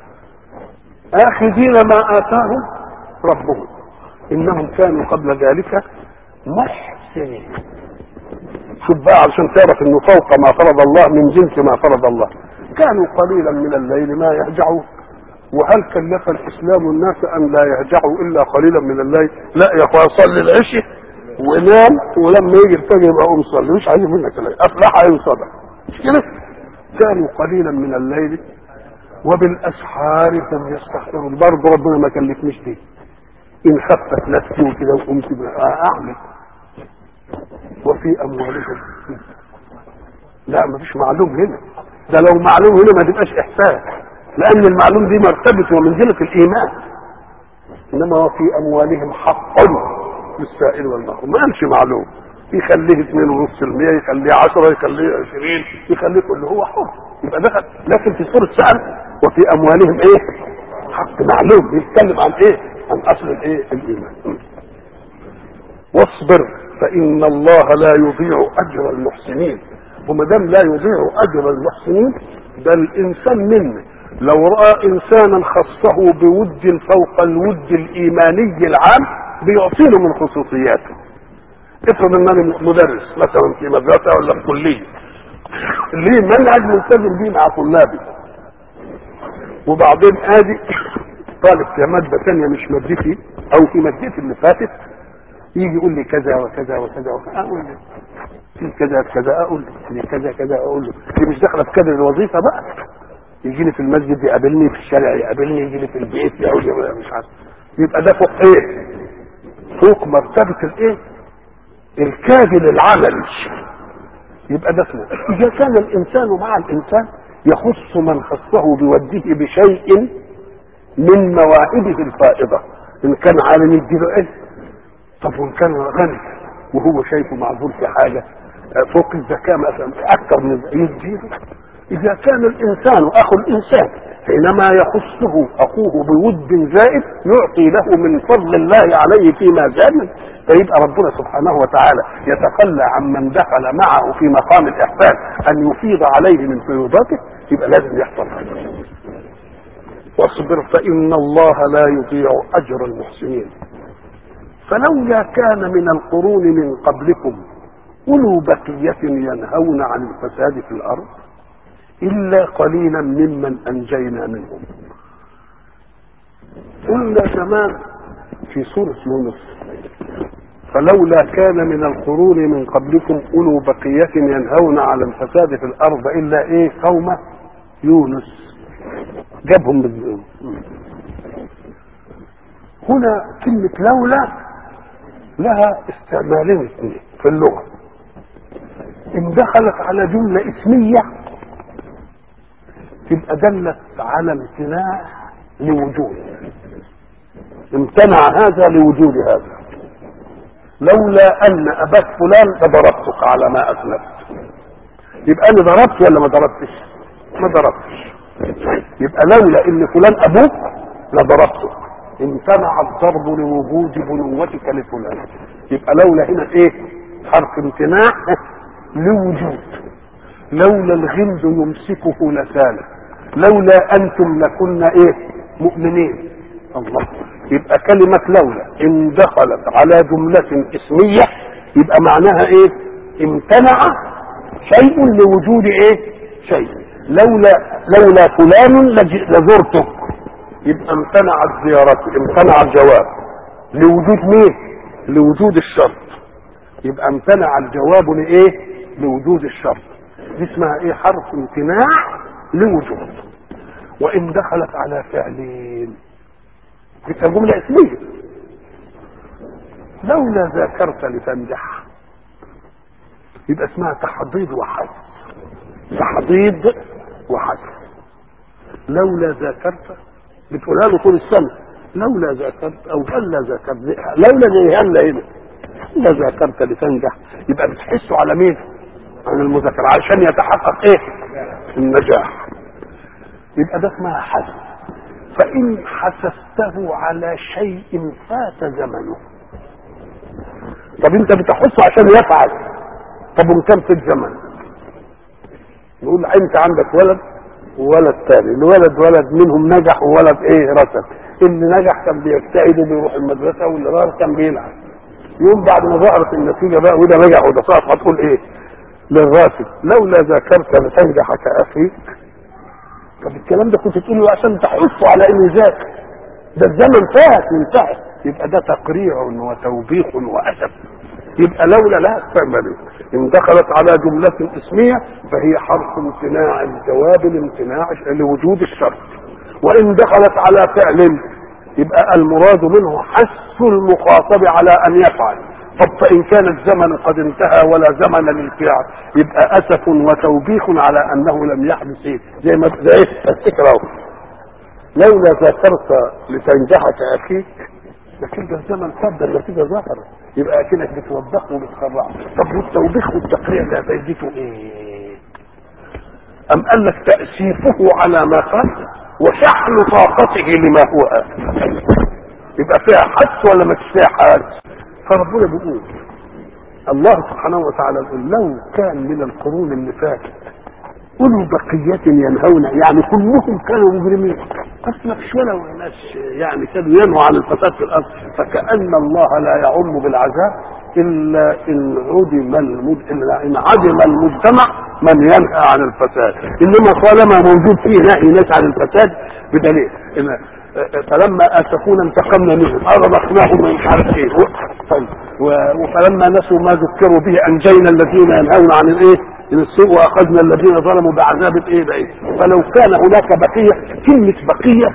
آخذين ما آتاهم ربهم إنهم كانوا قبل ذلك محسنين. شوف بقى علشان تعرف انه فوق ما فرض الله من جنس ما فرض الله. كانوا قليلا من الليل ما يهجعون، وهل كلف الاسلام الناس ان لا يهجعوا الا قليلا من الليل؟ لا يا اخويا، صلي العشاء ونام، ولما يجي الفجر يبقى قوم صلي، مش عايز منك الليل، افلح ان صدق. مش كده؟ كانوا قليلا من الليل وبالاسحار هم يستغفرون. برضه ربنا ما كلفنيش دي، ان خفت نفسي وكده وقمت اعمل. وفي اموالهم، لا مفيش معلوم هنا، ده لو معلوم هنا ما تبقاش احساس، لان المعلوم دي مرتبه ومنزله الإيمان. انما وفي اموالهم حق للسائل والمحروم، ما قالش معلوم، يخليه 2.5%، يخليه 10، يخليه 20، يخليه كله، هو حر، يبقى دخل. لكن في سوره سأل وفي اموالهم ايه؟ حق معلوم، بيتكلم عن ايه؟ عن اصل الايه؟ الايمان. واصبر فإن الله لا يضيع أجر المحسنين. وما دام لا يضيع أجر المحسنين، ده الإنسان منه لو رأى إنسانا خصه بود فوق الود الإيماني العام بيعطي له من خصوصياته. افرض ان انا مدرس مثلا في مدرسه ولا في كليه، ليه منهج ملتزم بيه مع طلابي، وبعدين ادي طالب في ماده ثانيه مش مادتي او في مادتي اللي فاتت، يجي يقول لي كذا وكذا وكذا وكذا، اقول له في كذا كذا، اقول له في كذا كذا، اقول له دي مش داخله في كذا الوظيفه بقى. يجي لي في المسجد يقابلني، في الشارع يقابلني، يجي لي في البيت يقول لي مش عارف. يبقى ده فوق ايه؟ فوق مرتبه الايه؟ الكامل العمل. يبقى ده اسمه. اذا كان الانسان مع الانسان يخص من خصه بوده بشيء من مواهبه الفائضه، ان كان عالم يديله ايه؟ طب وان كان غني وهو شايفه معذور في حاجه فوق الزكاه مثلا اكثر من يديله. اذا كان الانسان اخو الانسان حينما يخصه اخوه بود زائد يعطي له من فضل الله عليه فيما زاد، فيبقى ربنا سبحانه وتعالى يتخلى عن من دخل معه في مقام الاحسان ان يفيض عليه من فيوضاته. يبقى لازم يحصل هذا. واصبر فان الله لا يضيع اجر المحسنين. فلولا كان من القرون من قبلكم أولو بقية ينهون عن الفساد في الأرض إلا قليلا ممن أنجينا منهم. قلنا زمان في سورة يونس فلولا كان من القرون من قبلكم أولو بقية ينهون عن الفساد في الأرض إلا إيه؟ قوم يونس. جابهم بالذنب. هنا كلمة لولا لها استعمالين اثنين في اللغة. ان دخلت على جملة اسمية تبقى دلت على امتناع لوجود، امتنع هذا لوجود هذا. لولا ان اباك فلان لضربتك على ما اذنبت. يبقى انا ضربت ولا ما ضربتش؟ ما ضربتش. يبقى لولا ان فلان ابوك لضربتك، امتنع الضرب لوجود بنوتك لفلان. يبقى لولا هنا ايه؟ حرف امتناع لوجود. لولا الغمد يمسكه لسانه، لولا انتم لكنا ايه؟ مؤمنين. الله. يبقى كلمة لولا ان دخلت على جملة اسمية يبقى معناها ايه؟ امتنع شيء لوجود ايه؟ شيء. لولا فلان لزرتك، يبقى امتنعت زيارته، امتنع الجواب لوجود مين؟ لوجود الشرط. يبقى امتنع الجواب لايه؟ لوجود الشرط. دي اسمها ايه؟ حرف امتناع لوجود. وإن دخلت على فعلين تبقى جملة اسمية. لولا ذاكرت لتنجح يبقى اسمها تحضيض وحث. تحضيض وحث. لولا ذاكرت بتقولها له طول السنة، لولا ذاكرت او هلا ذاكرت، لولا زي هلا هنا، هلا ذاكرت لتنجح يبقى بتحسوا على مين؟ عن المذاكرة عشان يتحقق ايه؟ النجاح. يبقى ده اسمها حث. فإن حسسته على شيء فات زمنه، طب انت بتحثه عشان يفعل، طب وان كان في الزمن نقول انت عندك ولد وولد تاني، الولد ولد منهم نجح وولد ايه رسب. اللي نجح كان بيجتهد وبيروح المدرسه واللي غير كان بيلعب. يوم بعد ما ظهرت النتيجه بقى وده نجح وده سقط هتقول ايه للراسب؟ لولا ذاكرت لتنجح كاخيك. طب الكلام ده كنت تقوله عشان تحثه على انه يذاكر، ده الزمن فات وانتهى. يبقى ده تقريع وتوبيخ واسف. يبقى لولا لا تعملوا. ان دخلت على جملة اسمية فهي حرف امتناع الجواب لامتناع لوجود الشرط. وان دخلت على فعل يبقى المراد منه حث المخاطب على ان يفعل. طب فان كان الزمن قد انتهى ولا زمن للفعل يبقى اسف وتوبيخ على انه لم يحدث ايه زي ما تفتكروا. لولا ذاكرت لتنجح كاخيك، لكن ده الزمن فات، النتيجه ظهرت، يبقى اكنك بتوضحه وبتخرعه. طب والتوبيخ والتقريع ده فايدته ايه؟ ام قال لك تاسيفه على ما فات وشحن طاقته لما هو آت. يبقى فيها حث ولا ما فيها حث؟ فربنا بيقول الله سبحانه وتعالى يقول لو كان من القرون اللي فاتت أولو بقية ينهون، يعني كلهم كانوا مجرمين، بس ما فيش ولا ناس يعني كانوا ينهوا عن الفساد في الأرض. فكأن الله لا يعم بالعذاب إلا إن عدم المجتمع من ينهى عن الفساد. إنما طالما موجود فيه نهي ناس عن الفساد بدليل فلما اسفونا انتقمنا منهم اغرقناهم من مش عارف ايه. وفلما نسوا ما ذكروا به انجينا الذين ينهون عن الايه من السوء واخذنا الذين ظلموا بعذاب ايه بعيد. فلو كان هناك بقيه، كلمه بقيه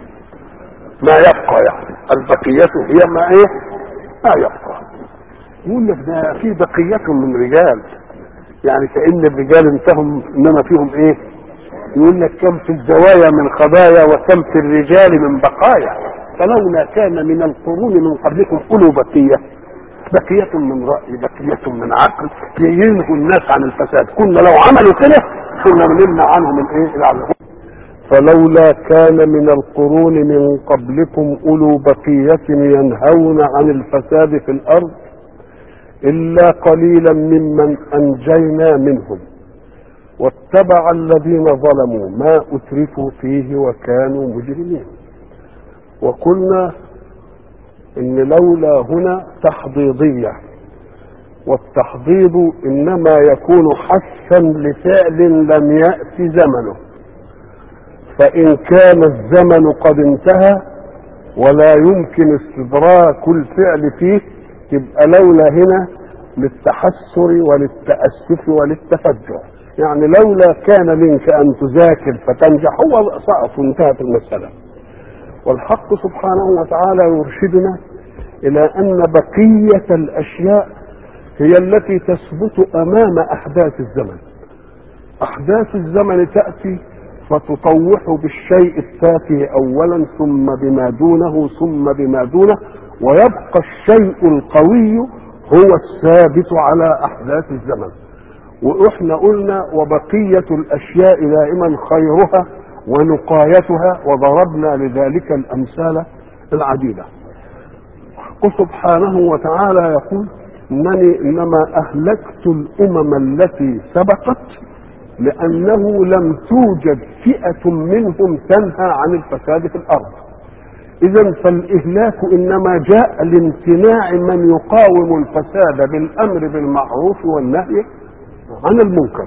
ما يبقى، يعني البقيه هي ما ايه ما يبقى. يقول لك ده في بقيه من رجال، يعني كأن الرجال انتهوا انما فيهم ايه. يقول لك كم في الزوايا من خبايا وكم في الرجال من بقايا. فلولا كان من القرون من قبلكم أولو بقية من رأي بقية من عقل ينهوا الناس عن الفساد. كنا لو عملوا كده كنا نمنع عنهم الايه العذاب. فلولا كان من القرون من قبلكم أولو بقية ينهون عن الفساد في الأرض إلا قليلا ممن أنجينا منهم واتبع الذين ظلموا ما أترفوا فيه وكانوا مجرمين. وقلنا إن لولا هنا تحضيضية، والتحضيض إنما يكون حثا لفعل لم يأتي زمنه. فإن كان الزمن قد انتهى ولا يمكن استدراك الفعل فيه تبقى لولا هنا للتحسر وللتأسف وللتفجع. يعني لولا كان منك أن تذاكر فتنجح هو سقط وانتهت المسألة. والحق سبحانه وتعالى يرشدنا إلى أن بقية الأشياء هي التي تثبت أمام أحداث الزمن. أحداث الزمن تأتي فتطوح بالشيء التافه أولا ثم بما دونه ثم بما دونه، ويبقى الشيء القوي هو الثابت على أحداث الزمن. واحنا قلنا وبقية الاشياء دائما خيرها ونقايتها، وضربنا لذلك الامثال العديدة. سبحانه وتعالى يقول انني انما اهلكت الامم التي سبقت لانه لم توجد فئة منهم تنهى عن الفساد في الارض. اذا فالاهلاك انما جاء لامتناع من يقاوم الفساد بالامر بالمعروف والنهي عن المنكر.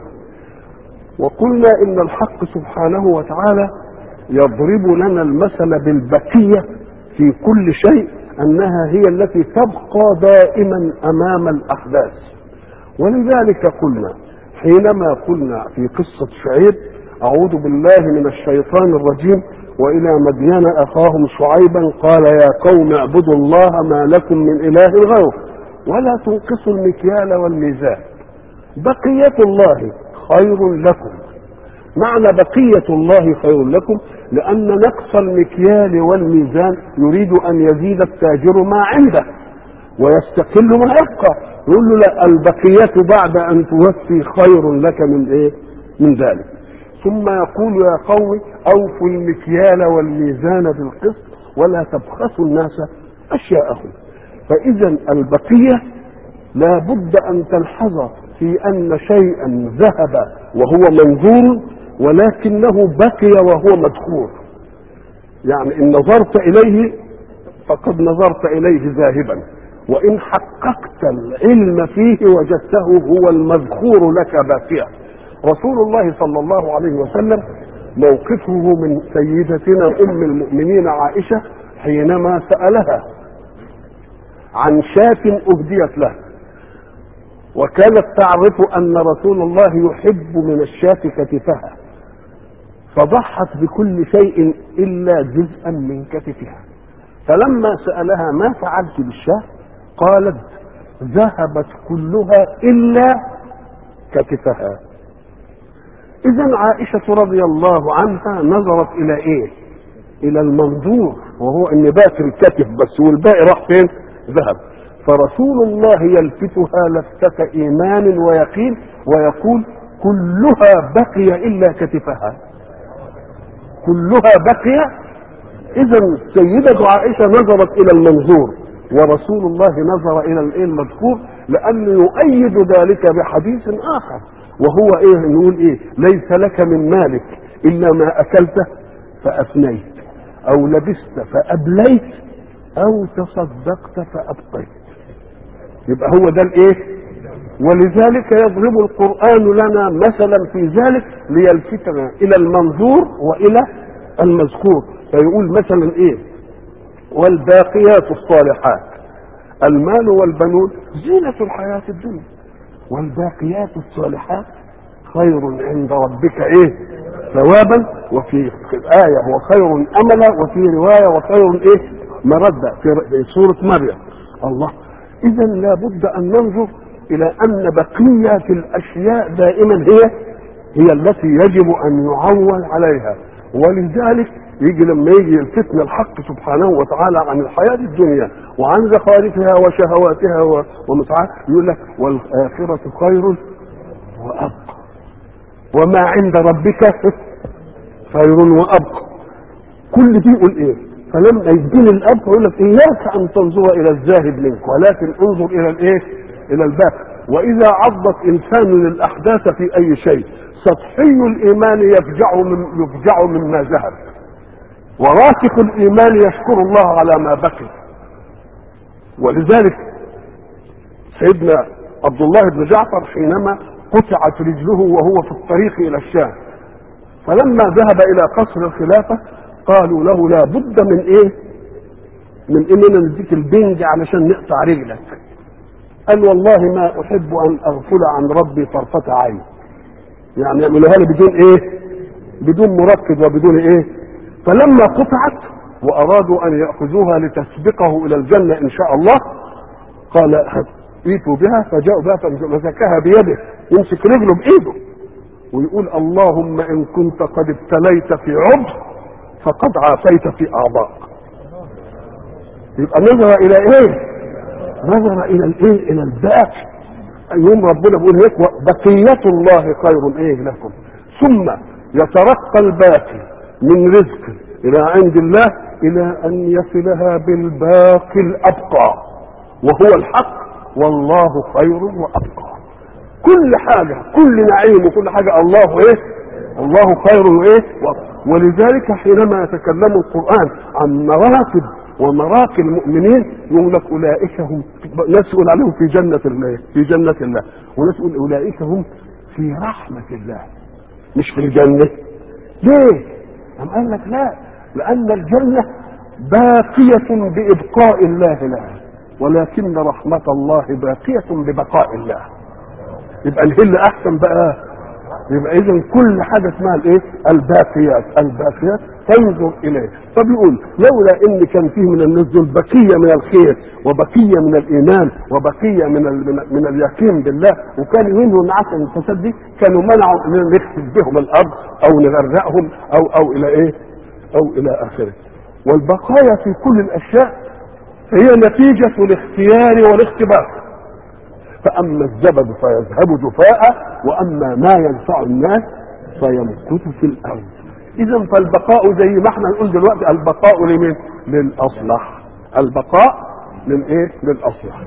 وقلنا ان الحق سبحانه وتعالى يضرب لنا المثل بالبقية في كل شيء انها هي التي تبقى دائما امام الاحداث. ولذلك قلنا حينما قلنا في قصة شعيب أعوذ بالله من الشيطان الرجيم. وإلى مدين أخاهم شعيبا قال يا قوم اعبدوا الله ما لكم من إله غيره ولا تنقصوا المكيال والميزان بقية الله خير لكم. معنى بقية الله خير لكم لأن نقص المكيال والميزان يريد أن يزيد التاجر ما عنده ويستقل ما يبقى، يقول له لا، البقية بعد أن توفي خير لك من إيه؟ من ذلك. ثم يقول يا قوم أوفوا المكيال والميزان بالقسط ولا تبخسوا الناس أشياءهم. فإذا البقية لا بد أن تلحظ في أن شيئا ذهب وهو منظور ولكنه بقي وهو مدخور. يعني إن نظرت إليه فقد نظرت إليه ذاهبا، وإن حققت العلم فيه وجدته هو المذكور لك باقيا. رسول الله صلى الله عليه وسلم موقفه من سيدتنا أم المؤمنين عائشة حينما سألها عن شاة أهديت له، وكانت تعرف أن رسول الله يحب من الشاة كتفها، فضحت بكل شيء إلا جزءا من كتفها. فلما سألها ما فعلت بالشاة قالت ذهبت كلها إلا كتفها. إذا عائشة رضي الله عنها نظرت إلى إيه؟ إلى المنظور، وهو إن باقي الكتف بس والباقي راح فين؟ ذهب. فرسول الله يلفتها لفتة إيمان ويقين ويقول كلها بقي إلا كتفها، كلها بقي. إذا السيدة عائشة نظرت إلى المنظور ورسول الله نظر إلى المذكور، لأنه يؤيد ذلك بحديث آخر وهو إيه؟ نقول إيه؟ ليس لك من مالك إلا ما أكلته فأفنيت أو لبست فأبليت أو تصدقت فأبقيت. يبقى هو ده الإيه؟ ولذلك يضرب القرآن لنا مثلا في ذلك ليلفتنا إلى المنظور وإلى المذكور. فيقول مثلا إيه؟ والباقيات الصالحات المال والبنون زينة الحياة الدنيا والباقيات الصالحات خير عند ربك إيه؟ ثوابا. وفي آية وخير أملا، وفي رواية وخير إيه؟ مردة في سورة مريم. الله. إذا لابد أن ننظر إلى أن بقية الأشياء دائما هي التي يجب أن يعول عليها. ولذلك يجي لما يجي يلفتنا الحق سبحانه وتعالى عن الحياة الدنيا وعن زخارفها وشهواتها ومتعها يقول لك والآخرة خير وأبقى وما عند ربك خير وأبقى. كل دي يقول إيه؟ فلما يدين الأبقى يقول لك إياك أن تنظر إلى الزاهد منك ولكن انظر إلى الإيه؟ إلى الباقي. وإذا عضت إنسان للأحداث في أي شيء سطحي الإيمان يفجع مما ذهب، وراسخ الإيمان يشكر الله على ما بقي. ولذلك سيدنا عبد الله بن جعفر حينما قطعت رجله وهو في الطريق إلى الشام، فلما ذهب إلى قصر الخلافة قالوا له لا بد من إيه؟ من إننا نديك البنج علشان نقطع رجلك. قال والله ما أحب أن أغفل عن ربي طرفة عين. يعني يعملوها لي بدون إيه؟ بدون مركب وبدون إيه؟ فلما قطعت وأرادوا أن يأخذوها لتسبقه إلى الجنة إن شاء الله قال ائتوا بها، فجاءوا بها فمسكها بيده، يمسك رجله بإيده ويقول اللهم إن كنت قد ابتليت في عضو فقد عافيت في أعضاء. يبقى نظر إلى إيه؟ نظر إلى الإيه؟ إلى الباقي. يوم ربنا بيقول هيك بقية الله خير إيه لكم. ثم يترقى الباقي من رزق إلى عند الله إلى أن يصلها بالباقي الأبقى وهو الحق والله خير وأبقى. كل حاجة كل نعيم وكل حاجة الله إيه؟ الله خير وإيه؟ ولذلك حينما يتكلم القرآن عن مراتب ومراقي المؤمنين يقول لك أولئك هم، ناس يقول عليهم في جنة الله في جنة الله، وناس يقول أولئك هم في رحمة الله مش في الجنة. ليه؟ قال لك لا، لأن الجنة باقية بإبقاء الله لها ولكن رحمة الله باقية ببقاء الله. يبقى الهل أحسن بقى. يبقى اذا كل حاجه اسمها الايه؟ الباقيات تنظر اليه. فبيقول لولا ان كان فيه من الناس دول بقيه من الخير وبقيه من الايمان وبقيه من اليقين بالله، وكان ينهوا عن الفساد دي، كانوا منعوا ان نخسف بهم الارض او نغرقهم او الى ايه؟ او الى اخره. والبقايا في كل الاشياء هي نتيجه الاختيار والاختبار. فاما الزبد فيذهب جفاء واما ما ينفع الناس فيمكث في الارض. اذا فالبقاء زي ما احنا نقول دلوقتي البقاء لمين؟ للاصلح. البقاء للايه؟ للاصلح.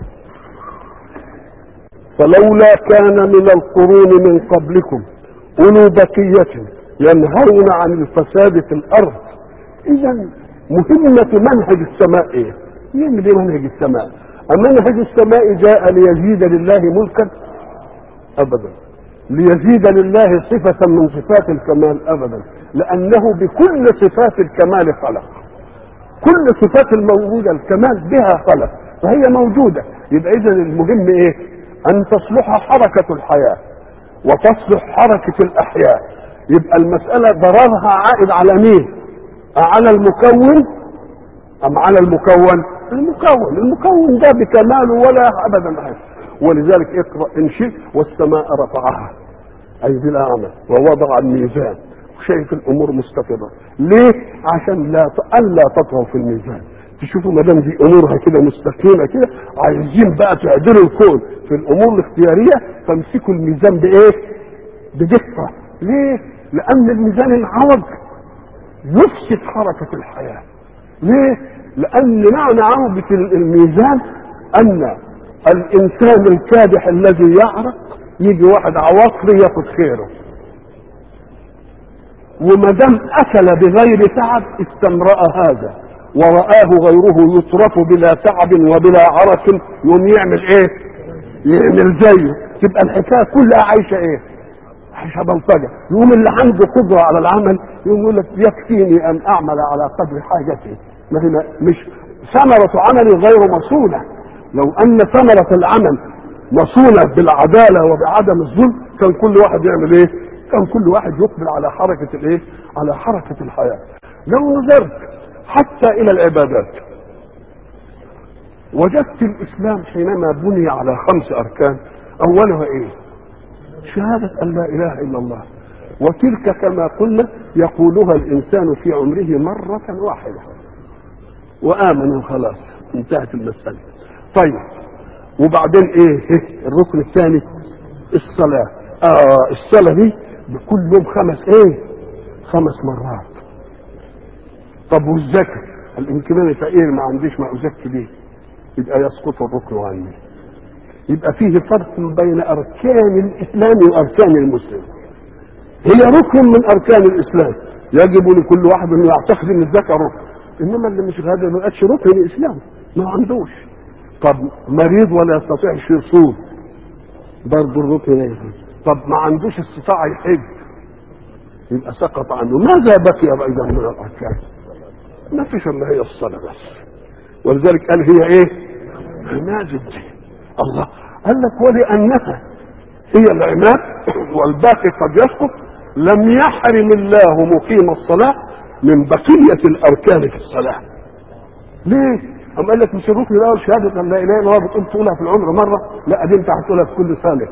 فلولا كان من القرون من قبلكم اولو بقيه ينهون عن الفساد في الارض. اذا مهمه منهج السماء ايه؟ يعمل ايه منهج السماء؟ منهج السماء جاء ليزيد لله ملكا؟ ابدا. ليزيد لله صفة من صفات الكمال؟ ابدا. لانه بكل صفات الكمال خلق. كل صفات الموجودة الكمال بها خلق، فهي موجودة. يبقى اذا المهم ايه؟ ان تصلح حركة الحياة وتصلح حركة الاحياء. يبقى المسألة ضررها عائد على مين؟ على المكون ام على المكون؟ المكون ده بكماله ولا ابدا حاجه. ولذلك اقرا ان شئت والسماء رفعها اي بلا عمل ووضع الميزان وشايف الامور مستقره. ليه؟ عشان الا تطغوا في الميزان. تشوفوا ما دام دي امورها كده مستقيمه كده، عايزين بقى تعدلوا الكون في الامور الاختياريه، فامسكوا الميزان بايه؟ بدقه. ليه؟ لان الميزان العوج يفسد حركه الحياه. ليه؟ لأن معنى عوجة الميزان أن الإنسان الكادح الذي يعرق يجي واحد عواقري ياخد خيره، وما دام أكل بغير تعب استمرأ هذا ورآه غيره يطرف بلا تعب وبلا عرق، يوم يعمل إيه؟ يعمل زيه. تبقى الحكاية كلها عايشة إيه؟ عايشة بلطجة. يوم اللي عنده قدرة على العمل يقوم يقول لك يكفيني أن أعمل على قدر حاجتي. ما هي مش ثمرة عملي غير مصونة. لو أن ثمرة العمل مصونة بالعدالة وبعدم الظلم كان كل واحد يعمل إيه؟ كان كل واحد يقبل على حركة الإيه؟ على حركة الحياة. لو نظرت حتى إلى العبادات وجدت الإسلام حينما بني على 5 أركان، أولها إيه؟ شهادة أن لا إله إلا الله، وتلك كما قلنا يقولها الإنسان في عمره مرة واحدة وآمنوا خلاص انتهت المسألة. طيب وبعدين ايه؟ الركن الثاني الصلاة. الصلاة دي بكل يوم 5 مرات. طب والزكاة؟ الامكانية فقير ما عنديش ما ازكي بيه، يبقى يسقط الركن عني. يبقى فيه فرق بين اركان الاسلام واركان المسلم. هي ركن من اركان الاسلام، يجب لكل واحد انه يعتقد ان الزكاة ركن، انما اللي مش غادر ما قالش ركن الاسلام ما عندوش. طب مريض ولا يستطيعش يصوم برضه الركن لازم. طب ما عندوش استطاعه يحج يبقى سقط عنه. ماذا بقي بقى من الاركان؟ ما فيش الا هي الصلاه بس. ولذلك قال هي ايه؟ عماد الدين. الله قال لك ولانها هي العماد والباقي قد يسقط لم يحرم الله مقيم الصلاه من بقية الأركان في الصلاة. ليه؟ أم قال لك مش الركن الأول شهادة أن لا إله إلا الله بتقول تقولها في العمر مرة؟ لا دي أنت هتقولها في كل سنة.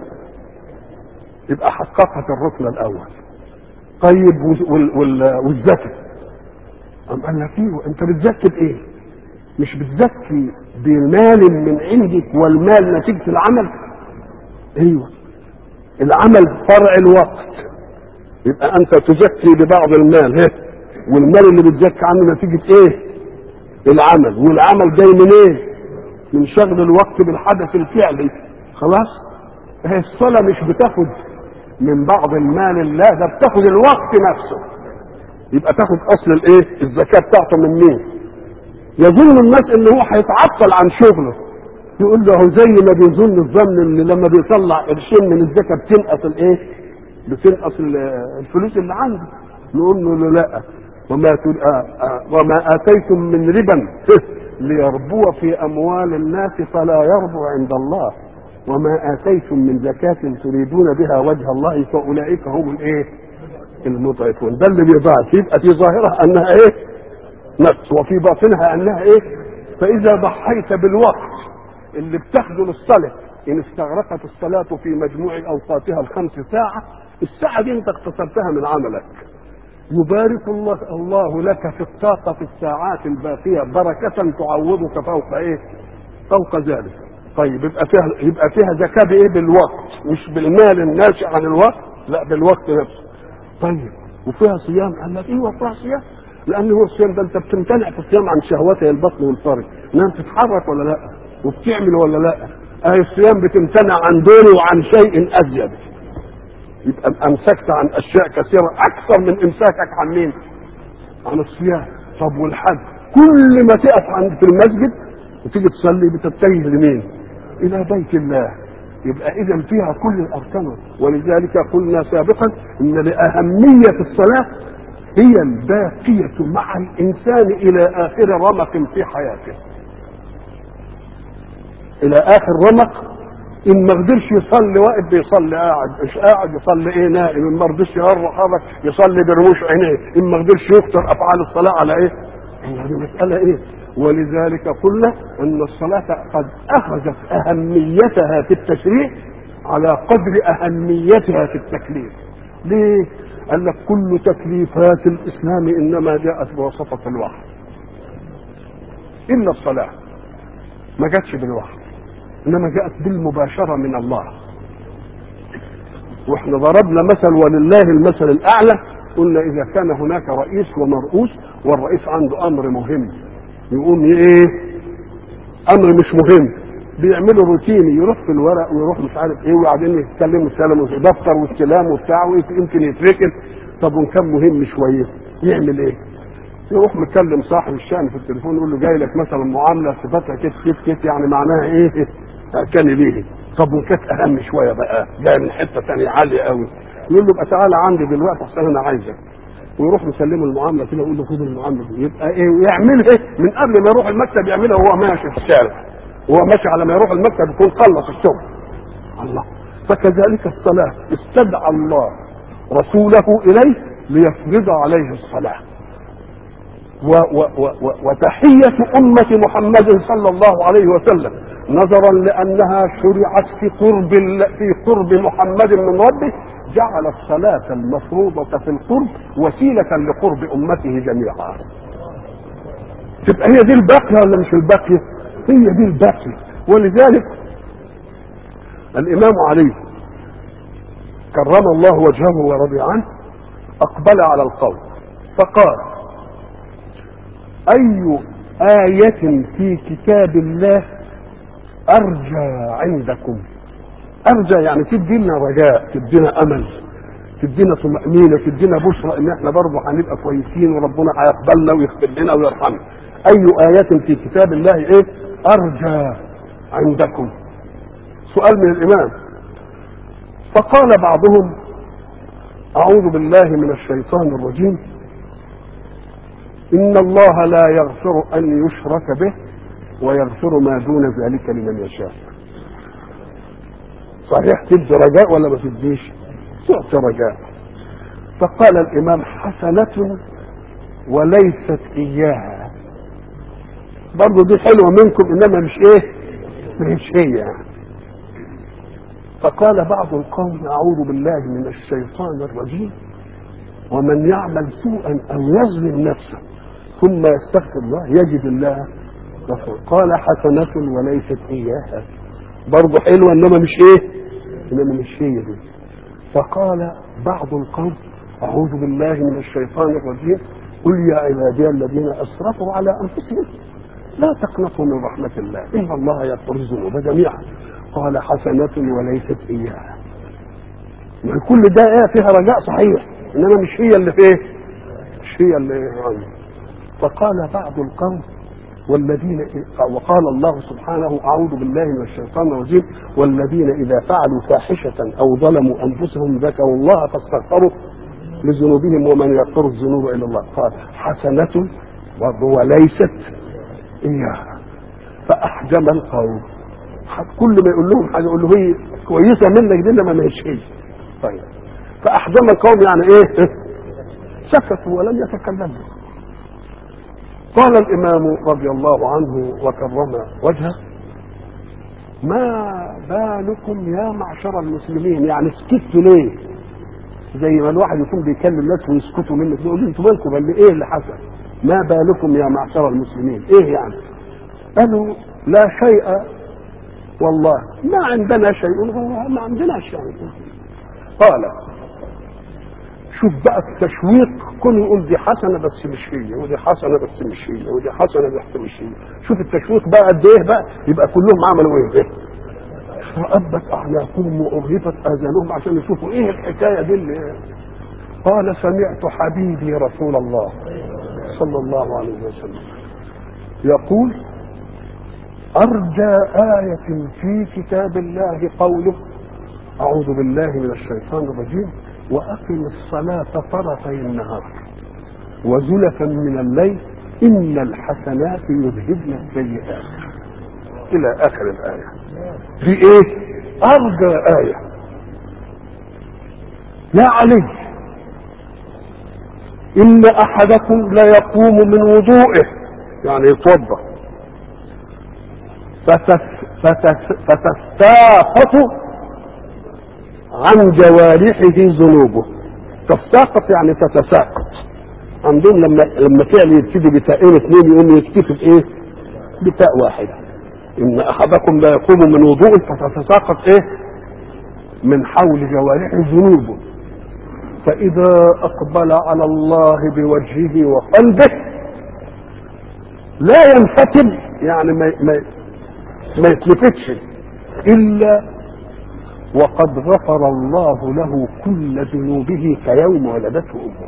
يبقى حققت الركن الأول. طيب والزكاة؟ أم قال لك إيه؟ أنت بتزكي بإيه؟ مش بتزكي بمال من عندك والمال نتيجة العمل؟ أيوه. العمل فرع الوقت. يبقى أنت تزكي ببعض المال والمال اللي بتزكي عنه نتيجة ايه؟ العمل. والعمل جاي من ايه؟ من شغل الوقت بالحدث الفعلي. خلاص؟ هي الصلاة مش بتاخد من بعض المال، لا ده بتاخد الوقت نفسه. يبقى تاخد اصل الايه؟ الزكاة بتاعته من مين؟ يظن الناس ان هو هيتعطل عن شغله، يقول له زي ما بيظن الظن ان لما بيطلع قرشين من الزكاة بتنقص الايه؟ بتنقص الفلوس اللي عنده. نقول له لا، وما آتيتم من ربا ليربو في أموال الناس فلا يربو عند الله. وما آتيتم من زكاة تريدون بها وجه الله فأولئك هم الايه؟ المضعفون. ده اللي بيضاعف، يبقى في ظاهرها انها ايه؟ نقص، وفي باطنها انها ايه؟ فاذا ضحيت بالوقت اللي بتاخده للصلاه، ان استغرقت الصلاه في مجموع اوقاتها ال5 ساعة، الساعه دي انت اختصرتها من عملك، يبارك الله لك في الطاقه في الساعات الباقيه بركه تعوضك فوق ايه؟ فوق ذلك. طيب يبقى فيها زكاه بايه؟ بالوقت، مش بالمال الناشئ عن الوقت، لا بالوقت نفسه. طيب وفيها صيام؟ قال لك ايوه فيها صيام، لان هو الصيام ده انت بتمتنع في الصيام عن شهوات البطن والفرج، انها بتتحرك ولا لا؟ وبتعمل ولا لا؟ الصيام بتمتنع عن دول وعن شيء ازيد، يبقى امسكت عن اشياء كثيره اكثر من امساكك عن مين؟ عن الصيام. طب والحج؟ كل ما تقف عند في المسجد وتيجي تصلي بتتجه لمين؟ الى بيت الله. يبقى اذا فيها كل الاركان، ولذلك قلنا سابقا ان لاهميه الصلاه هي الباقيه مع الانسان الى اخر رمق في حياته، الى اخر رمق. ان ما قدرش يصلي واقف بيصلي قاعد، مش قاعد يصلي ايه؟ نائم. ان ما قدرش يحرك يصلي برموش عينيه. ان ما قدرش يكثر افعال الصلاه على ايه؟ هذه مساله ايه؟ ولذلك قلنا ان الصلاه قد اخذت اهميتها في التشريع على قدر اهميتها في التكليف. ليه؟ قال لك كل تكليفات الاسلام انما جاءت بواسطه الوحي، الا الصلاه ما جاتش بالوحي، انما جاءت بالمباشره من الله. واحنا ضربنا مثل ولله المثل الاعلى، قلنا اذا كان هناك رئيس ومرؤوس، والرئيس عنده امر مهم، يقوم ايه؟ امر مش مهم بيعملوا روتيني، يروح في الورق ويروح مش عارف ايه، وبعدين يتكلموا السلام دفتر واستلام وبتاع، ويمكن يتركن. طب وان كان مهم شويه يعمل ايه؟ يروح مكلم صاحب الشأن في التليفون يقول له جاي لك مثلا معامله صفتها كت كت كت، يعني معناها ايه؟ كان ليه؟ طب وكانت اهم شويه بقى، جاي من حته ثانيه عاليه قوي، يقول له بقى تعالى عندي دلوقتي احسن انا عايزك، ويروح مسلمه المعامله كده يقول له خد المعامله دي. يبقى ايه؟ ويعملها ايه؟ من قبل ما يروح المكتب يعملها وهو ماشي في الشارع، وهو ماشي على ما يروح المكتب يكون خلص الشغل. الله. فكذلك الصلاه استدعى الله رسوله اليه ليفرض عليه الصلاه. وتحية أمة محمد صلى الله عليه وسلم نظرا لأنها شرعت في قرب محمد من ربه، جعل الصلاة المفروضة في القرب وسيلة لقرب أمته جميعا. تبقى هي دي الباقية ولا مش الباقية؟ هي دي الباقية. ولذلك الإمام علي كرم الله وجهه ورضي عنه أقبل على القوم فقال: أي آية في كتاب الله أرجى عندكم؟ أرجى يعني تدينا رجاء، تدينا أمل، تدينا طمأنينة، تدينا بشرى إن إحنا برضه هنبقى كويسين وربنا هيقبلنا ويغفر لنا ويرحمنا. أي آية في كتاب الله إيه؟ أرجى عندكم. سؤال من الإمام. فقال بعضهم: أعوذ بالله من الشيطان الرجيم، إن الله لا يغفر أن يشرك به ويغفر ما دون ذلك لمن يشاء. صحيح تدي رجاء ولا ما تديش؟ تعطي رجاء. فقال الإمام: حسنة وليست إياها. برضو دي حلوة منكم إنما مش إيه؟ مش هي. فقال بعض القوم: أعوذ بالله من الشيطان الرجيم، ومن يعمل سوءا أو يظلم نفسه ثم يستغفر الله يجد الله غفورا. قال: حسنة وليست إياها. برضه حلوة إنما مش إيه؟ إنما مش هي دي. فقال بعض القوم: أعوذ بالله من الشيطان الرجيم، قل يا عبادي الذين أسرفوا على أنفسهم لا تقنطوا من رحمة الله إن الله يغفر الذنوب جميعا. قال: حسنة وليست إياها. يعني كل ده إيه؟ فيها رجاء صحيح، إنما مش هي اللي فيه، مش هي اللي يعني. فقال بعض القوم: والذين، وقال الله سبحانه: أعوذ بالله من الشيطان الرجيم، والذين إذا فعلوا فاحشة أو ظلموا أنفسهم ذكروا الله فاستغفروا لذنوبهم ومن يغفر الذنوب إلا الله. قال: حسنة وليست إياها. فأحجم القوم. كل ما يقول لهم حاجه يقول له هي كويسه منك دي انما ما هيش هي. طيب فاحزم القوم يعني ايه؟ سكتوا ولم يتكلموا. قال الامام رضي الله عنه وكرم وجهه: ما بالكم يا معشر المسلمين؟ يعني سكتوا ليه؟ زي ما الواحد يكون بيكلم الناس ويسكتوا منه يقول انتوا بالكم بل ايه اللي حصل؟ ما بالكم يا معشر المسلمين؟ ايه يعني؟ قالوا: لا شيء والله، ما عندنا شيء، ما عندناش يعني. قال: شوف بقى التشويق، كل يقول دي حسنه بس مش هي، ودي حسنه بس مش هي، ودي حسنه بس مش هي. شوف التشويق بقى قد ايه بقى، يبقى كلهم عملوا ايه؟ فأبت أعناقهم وأرهفت آذانهم عشان يشوفوا ايه الحكايه دي اللي. قال: سمعت حبيبي رسول الله صلى الله عليه وسلم يقول: أرجى آية في كتاب الله قوله: أعوذ بالله من الشيطان الرجيم، وأقم الصلاة طرفي النهار وزلفا من الليل إن الحسنات يذهبن السيئات إلى آخر الآية. في إيه؟ أرجى آية. يا علي، إن أحدكم لا يقوم من وضوئه، يعني يتوضأ، فتستاقط عن جوارحه ذنوبه. تستاقط يعني تتساقط. عندهم لما فعل يبتدي بتاءين اثنين يقوم يكتفي بايه؟ بتاء واحده. ان احدكم لا يقوم من وضوء فتتساقط ايه؟ من حول جوارحه ذنوبه. فاذا اقبل على الله بوجهه وقلبه لا ينفتل، يعني ما يتلفتش الا وقد غفر الله له كل ذنوبه كيوم ولدته امه.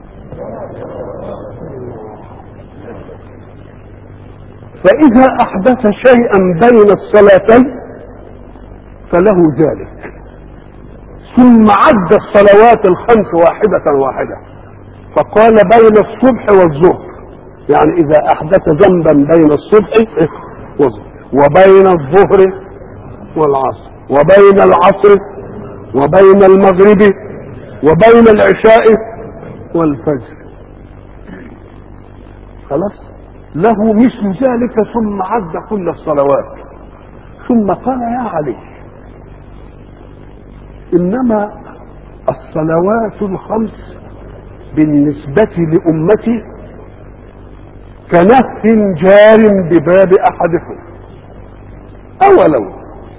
فاذا احدث شيئا بين الصلاتين فله ذلك، ثم عد الصلوات الخمس واحده واحده، فقال: بين الصبح والظهر، يعني اذا احدث ذنبا بين الصبح والظهر، وبين الظهر والعصر، وبين العصر وبين المغرب وبين العشاء والفجر، خلاص له مثل ذلك. ثم عد كل الصلوات، ثم قال: يا علي، انما الصلوات الخمس بالنسبة لأمتي كنهر جار بباب احدكم، اولو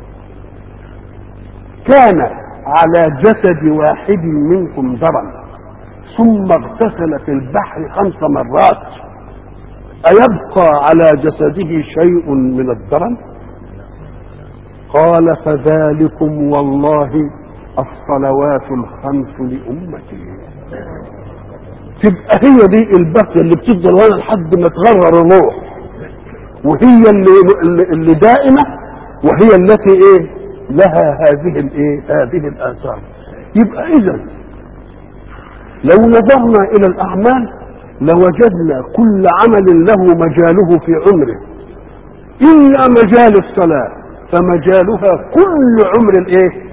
كان على جسد واحد منكم درن ثم اغتسل في البحر 5 مرات أيبقى على جسده شيء من الدرن؟ قال: فذلكم والله الصلوات الخمس لأمتي. تبقى هي دي البقية اللي بتفضل وانا لحد ما تغرر الروح، وهي اللي دائمة، وهي التي ايه لها هذه الآثار. يبقى إذا لو نظرنا إلى الأعمال لوجدنا كل عمل له مجاله في عمره، إلا مجال الصلاة فمجالها كل عمر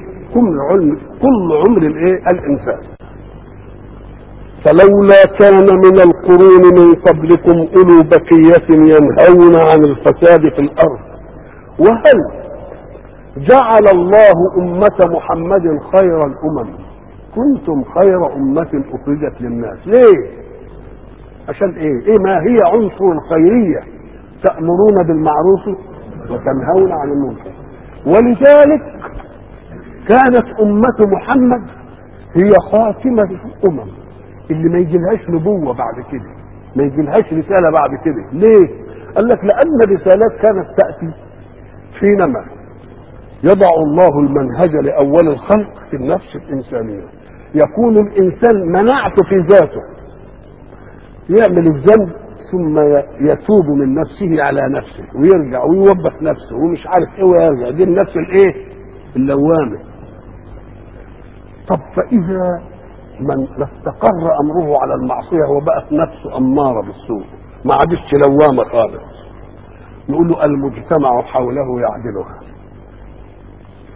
كل عمر الإنسان. فلولا كان من القرون من قبلكم أولو بقية ينهون عن الفساد في الأرض. وهل جعل الله أمة محمد خير الأمم؟ كنتم خير أمة أخرجت للناس. ليه؟ عشان إيه ما هي عنصر الخيرية؟ تأمرون بالمعروف وتنهون عن المنكر. ولذلك كانت أمة محمد هي خاتمة الأمم اللي ما يجيلهاش نبوة بعد كده، ما يجيلهاش رسالة بعد كده. ليه؟ قال لك لأن الرسالات كانت تأتي حينما يضع الله المنهج لأول الخلق في النفس الإنسانية، يكون الإنسان منعته في ذاته، يعمل الذنب ثم يتوب من نفسه على نفسه ويرجع ويوبخ نفسه ومش عارف ايه ويرجع. دي النفس اللوامة. طب فإذا من استقر أمره على المعصية وبقت نفسه أمارة بالسوء، ما عادش لوامة خالص، نقول له المجتمع حوله يعدلها.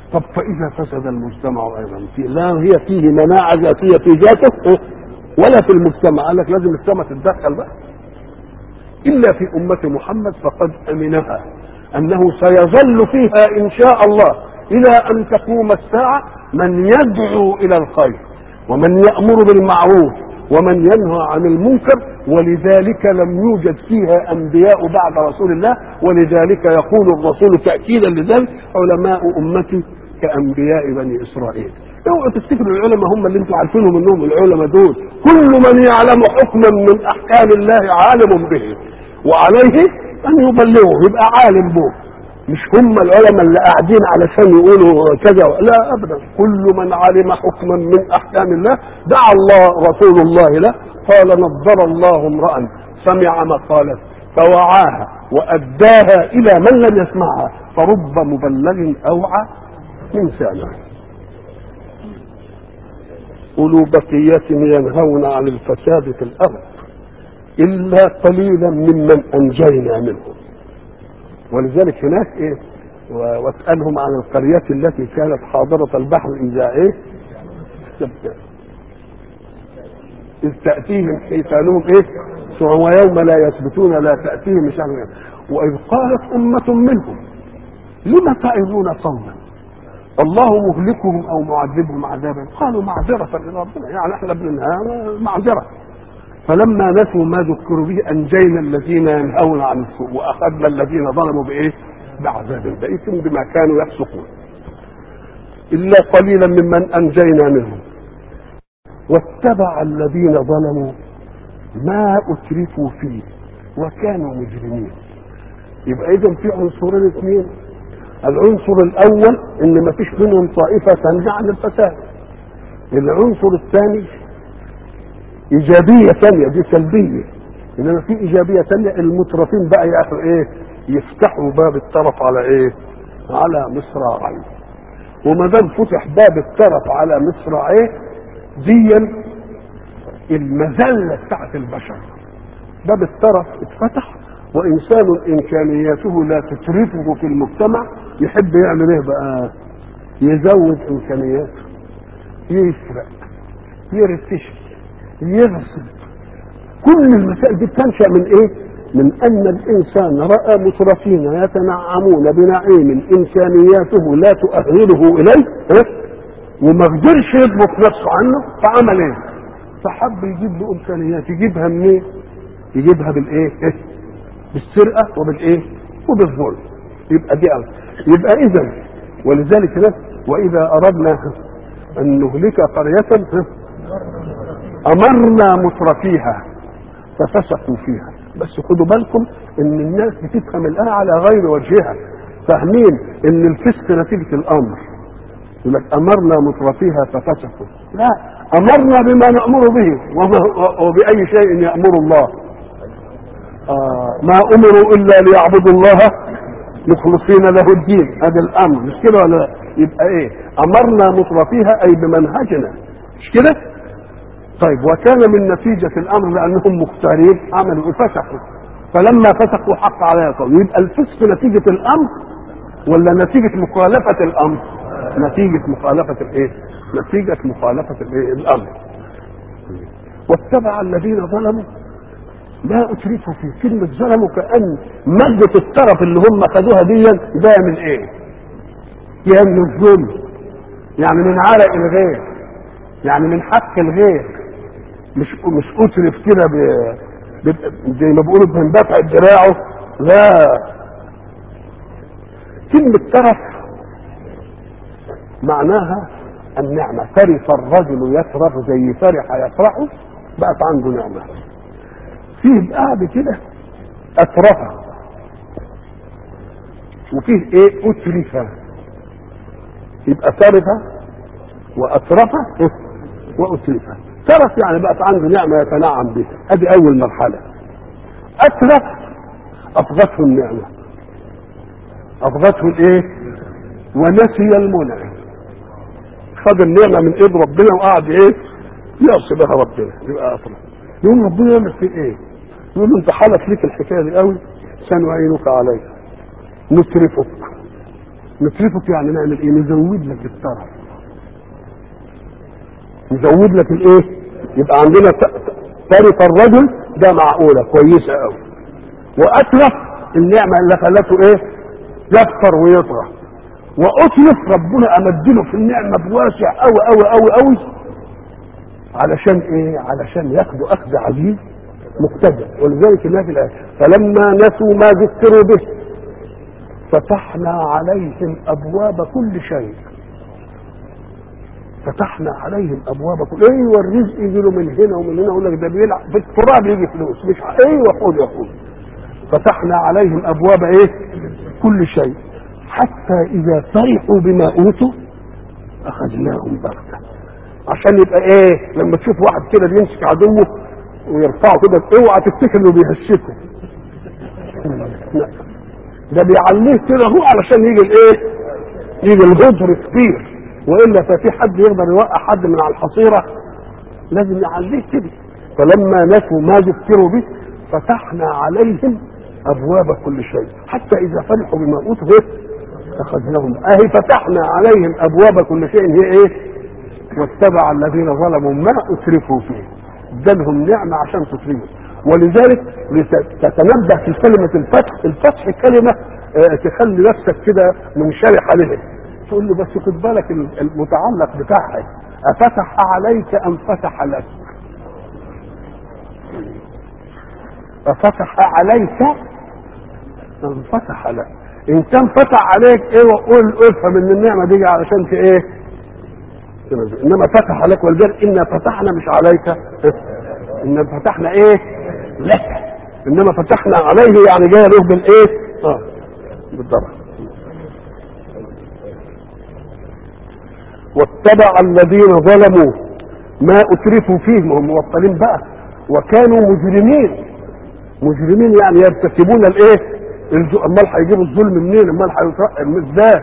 طب فإذا فسد المجتمع أيضا لا هي فيه مناعة ذاتية في ذاته ولا في المجتمع، قال لك لازم المجتمع تتدخل بقى. إلا في أمة محمد فقد أمنها أنه سيظل فيها إن شاء الله إلى أن تقوم الساعة من يدعو إلى الخير ومن يأمر بالمعروف ومن ينهى عن المنكر، ولذلك لم يوجد فيها أنبياء بعد رسول الله، ولذلك يقول الرسول تأكيدا لذلك علماء أمتي كأنبياء بني إسرائيل. اوعوا تفتكروا العلماء هم اللي انتم عارفينهم منهم، العلماء دول كل من يعلم حكما من أحكام الله عالم به وعليه أن يبلغه، يبقى عالم به، مش هم العلماء اللي قاعدين علشان يقولوا كذا، لا أبدا. كل من علم حكما من أحكام الله دعا الله رسول الله له قال نضر الله امرأ سمع مقالة فوعاها وأداها إلى من لم يسمعها فرب مبلغ أوعى من سامع. أولو بقية ينهون عن الفساد في الأرض إلا قليلا ممن أنجينا منهم. ولذلك هناك إيه واسألهم عن القرية التي كانت حاضرة البحر إذا إيه إذ تأتيهم حيتانهم إيه ويوم لا يثبتون لا تأتيهم شهر. وإذ قالت أمة منهم لم تعظون قوما الله مهلكهم أو معذبهم عذابا قالوا معذرة إلى ربنا، يعني احنا بننهى معذرة. فلما نسوا ما ذكروا به أنجينا الذين ينهون عن السوء وأخذنا الذين ظلموا بإيه بعذاب بئيس بما كانوا يفسقون. إلا قليلا ممن أنجينا منهم واتبع الذين ظلموا ما أترفوا فيه وكانوا مجرمين. يبقى إذن في عنصرين اثنين، العنصر الأول إن ما فيش منهم طائفة تنهى عن الفساد، العنصر الثاني إيجابية ثانية دي سلبية، إنما في إيجابية ثانية المترفين بقى يا أخي إيه يفتحوا باب الترف على إيه على مصراعيه. وما دام فتح باب الترف على مصراعيه ديا المذلة بتاعت البشر. باب الترف اتفتح وإنسان إمكانياته لا تترفه في المجتمع يحب يعمل إيه بقى يزود إمكانياته، يسرق يرتشي يغصب. كل المسائل دي بتنشأ من ايه؟ من ان الانسان راى مترفين يتنعمون بنعيم امكانياته لا تؤهله اليه وما قدرش يضبط نفسه عنه، فعمل ايه؟ فحب يجيب له امكانيات. يجيبها منين؟ يجيبها بالايه؟ بالسرقه وبالايه؟ وبالظلم. يبقى دي أمر. يبقى اذا ولذلك ده واذا اردنا ان نهلك قريه أمرنا مترفيها ففسقوا فيها. بس خدوا بالكم ان الناس بتفهم الآن على غير وجهها، فاهمين ان الفسق نتيجة الامر. يقول لك امرنا مترفيها ففسقوا، لا، امرنا بما نأمر به وبأي شيء يأمر الله. ما امروا الا ليعبدوا الله مخلصين له الدين، هذا الامر مش كده ولا لا؟ يبقى ايه امرنا مترفيها اي بمنهجنا، مش كده؟ طيب وكان من نتيجة الأمر لأنهم مختارين عملوا فسقوا، فلما فسقوا حق عليها قول. يبقى الفسق نتيجة الأمر ولا نتيجة مخالفة الأمر؟ نتيجة مخالفة الإيه؟ نتيجة مخالفة الإيه؟ الأمر. واتبع الذين ظلموا ما أترفوا فيه. كلمة ظلموا كأن مادة الترف اللي هم خدوها دي ده من إيه؟ يعني من الظلم، يعني من عرق الغير، يعني من حق الغير، مش أترف كده زي ما بيقولوا بندفع دراعه، لا. كلمة ترف معناها النعمة. ترف الرجل يترف زي فرح يفرحه، بقت عنده نعمة. فيه قاعد كده أترفه وفيه ايه أترفه، يبقى ترفه وأترفه وأترفه. ترف يعني بقت عنده نعمة يتنعم بها، ادي اول مرحلة. اترف افغته النعمة، افغته الايه ونسي المنعم. خد النعمة من ايد ربنا وقعد ايه يعصي بها ربنا، يبقى اصلا يقول ربنا يعمل فيه ايه؟ يقول له انت حلف ليك الحكاية دي قوي سنعينك عليها نترفك نترفك يعني نعمل ايه؟ نزود لك الطرف، نزود لك الايه؟ يبقى عندنا ترف الرجل ده معقوله كويسه قوي، واتلف النعمه اللي خلته ايه؟ يكفر ويطرح. واتلف ربنا امدله في النعمه بواسع قوي قوي قوي قوي، علشان ايه؟ علشان ياخدوا اخذ عزيز مقتدر. ولذلك الناس الآية فلما نسوا ما ذكروا به فتحنا عليهم ابواب كل شيء. فتحنا عليهم ابواب كل شيء. ايوه الرزق يجي له من هنا ومن هنا، يقول لك ده بيلعب في التراب يجي فلوس، مش ايوه خد يا خد. فتحنا عليهم ابواب ايه؟ كل شيء حتى اذا فرحوا بما اوتوا اخذناهم بغته. عشان يبقى ايه؟ لما تشوف واحد كده بيمسك عدوه ويرفعه كده اوعى تفتكر انه بيهشكه، ده بيعليه كده هو علشان يجي الايه؟ يجي الغدر كبير، والا ففي حد يقدر يوقع حد من على الحصيره؟ لازم يعليه كده. فلما نسوا ما ذكروا به فتحنا عليهم ابواب كل شيء حتى اذا فرحوا بما اوتوا اخذناهم. اهي فتحنا عليهم ابواب كل شيء هي ايه؟ واتبع الذين ظلموا ما اترفوا فيه. ادالهم نعمه عشان تطريه. ولذلك تتنبه في كلمه الفتح. الفتح كلمه تخلي نفسك كده منشرح عليها، تقول له بس خد بالك المتعلق بتاعها افتح عليك ام فتح لك؟ افتح عليك ام فتح لك؟ ان كان فتح عليك ايه وقول افهم ان النعمه دي علشان ايه؟ انما فتح عليك، ولذلك انا فتحنا مش عليك، ان فتحنا ايه؟ لك. انما فتحنا عليه يعني جاي له بالايه؟ بالضبط. واتبع الذين ظلموا ما اترفوا فيه، هم موطنين بقى وكانوا مجرمين. مجرمين يعني يرتكبون الايه؟ امال هيجيبوا الظلم منين؟ امال هيترقم ازاي؟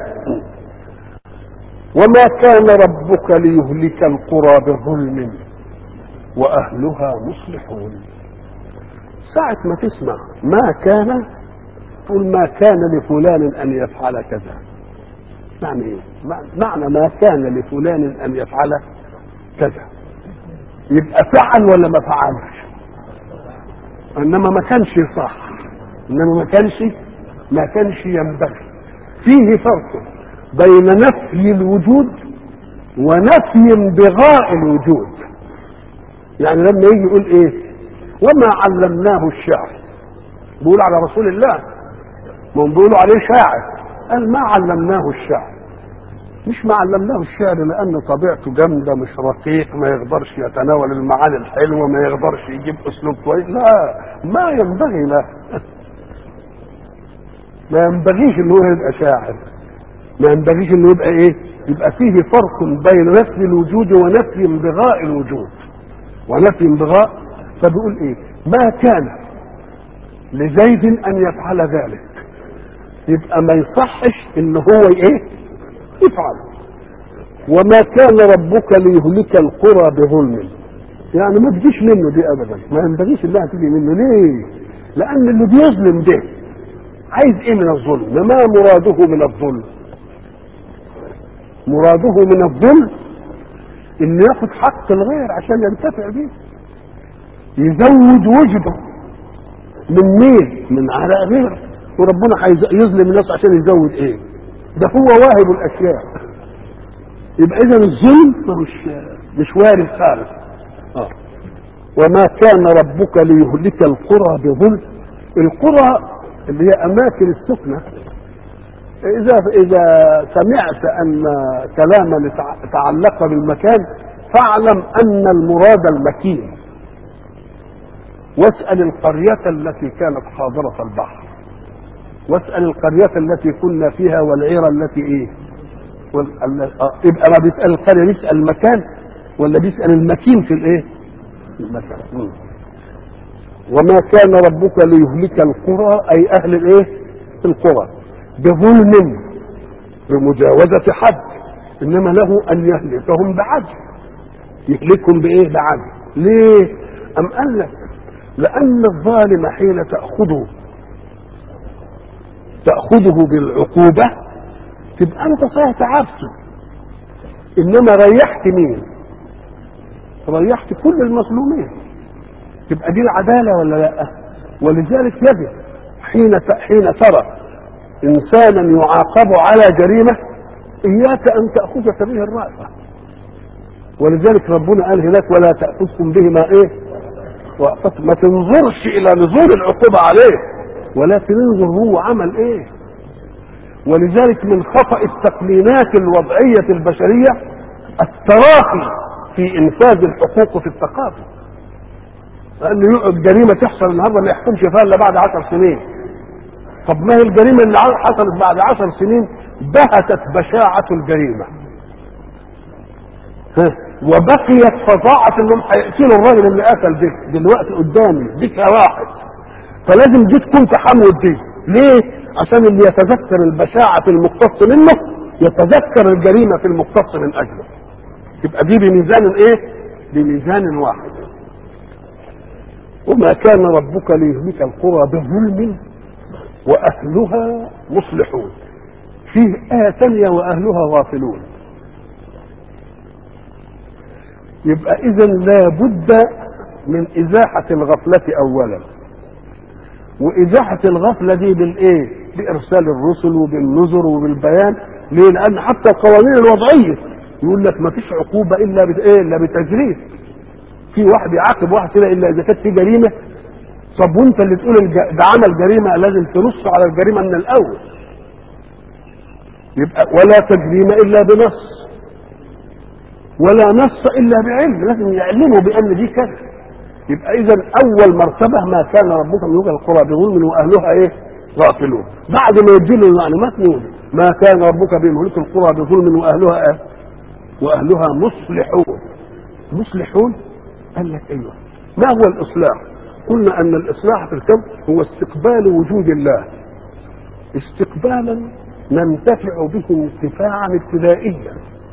وما كان ربك ليهلك القرى بظلم واهلها مصلحون. ساعة ما تسمع ما كان تقول ما كان لفلان ان يفعل كذا. معنى ايه؟ معنى ما كان لفلان ان يفعل كذا يبقى فعل ولا ما فعلش؟ انما ما كانش صح، انما ما كانش ينبغي. فيه فرق بين نفي الوجود ونفي انبغاء الوجود. يعني لما يجي يقول ايه؟ وما علمناه الشعر، بيقول على رسول الله، ما هم بيقولوا عليه شاعر. قال ما علمناه الشعر. مش ما علمناه الشعر لان طبيعته جامده مش رقيق، ما يقدرش يتناول المعاني الحلوه، ما يقدرش يجيب اسلوب كويس، لا ما ينبغي له. ما ينبغيش انه يبقى شاعر، ما ينبغيش انه يبقى ايه؟ يبقى فيه فرق بين نفي الوجود ونفي انبغاء الوجود. ونفي انبغاء فبيقول ايه؟ ما كان لزيد ان يفعل ذلك، يبقى ما يصحش ان هو ايه؟ يفعل. وما كان ربك ليهلك القرى بظلم، يعني ما تجيش منه دي ابدا، ما ينبغيش انها تيجي منه. ليه؟ لان اللي بيظلم ده عايز ايه من الظلم؟ ما مراده من الظلم؟ مراده من الظلم انه ياخد حق الغير عشان ينتفع به، يزود وجده من مين؟ من على غيره. وربنا يظلم الناس عشان يزود ايه؟ ده هو واهب الاشياء. يبقى اذا الظلم مش وارد خالص. وما كان ربك ليهلك القرى بظلم. القرى اللي هي اماكن السكنه. اذا سمعت ان كلاما تعلق بالمكان فاعلم ان المراد المكين. واسال القريه التي كانت حاضره البحر، واسال القريه التي كنا فيها والعير التي ايه؟ يبقى ما بيسال القريه، بيسال المكان ولا بيسال المكين في الايه؟ المكان. وما كان ربك ليهلك القرى اي اهل الايه؟ القرى بظلم، بمجاوزه حد، انما له ان يهلكهم بعدل. يهلكهم بايه؟ بعدل. ليه؟ ام قال لك لان الظالم حين تاخذه بالعقوبه تبقى انت صحيح تعبته، انما ريحت مين؟ ريحت كل المظلومين. تبقى دي العداله ولا لا؟ ولذلك يجب حين ترى انسانا يعاقب على جريمه اياك ان تاخذ سبيل الرأفه. ولذلك ربنا قال هناك ولا تاخذكم بهما ايه؟ ما تنظرش الى نزول العقوبه عليه، ولكن انظر هو عمل ايه. ولذلك من خطأ التقنينات الوضعيه البشريه التراخي في انفاذ الحقوق في الثقافه. لأن يقعد جريمه تحصل النهارده ما يحكمش فيها الا بعد 10 سنين. طب ما هي الجريمه اللي حصلت بعد 10 سنين بهتت بشاعه الجريمه، وبقيت فظاعه انهم هيقتلوا الراجل اللي قتل ده دلوقتي قدامي ديك واحد. فلازم دي تكون تحمل دي. ليه؟ عشان اللي يتذكر البشاعه في المقتص منه يتذكر الجريمه في المقتص من اجله. يبقى دي بميزان ايه؟ بميزان واحد. وما كان ربك ليهلك القرى بظلم واهلها مصلحون. فيه آية ثانية واهلها غافلون. يبقى اذا لا بد من ازاحة الغفلة اولا، وازاحة الغفلة دي بالايه؟ بارسال الرسل وبالنذر وبالبيان. ليه؟ لان حتى القوانين الوضعية يقول لك ما فيش عقوبة الا بايه؟ الا بتجريد. في واحد يعاقب واحد كده الا اذا كانت في جريمة. طب وانت اللي تقول ده عمل جريمة لازم تنص على الجريمة من الاول. يبقى ولا تجريم الا بنص، ولا نص الا بعلم. لازم يعلموا بان دي كذا. يبقى اذا اول مرتبه ما كان ربك ليهلك القرى بظلم واهلها ايه؟ غافلون. بعد ما يديله المعلومات نقول ما كان ربك ليهلك القرى بظلم واهلها ايه؟ واهلها مصلحون. مصلحون قال لك ايوه. ما هو الاصلاح؟ قلنا ان الاصلاح في الكون هو استقبال وجود الله استقبالا ننتفع به انتفاعا ابتدائيا.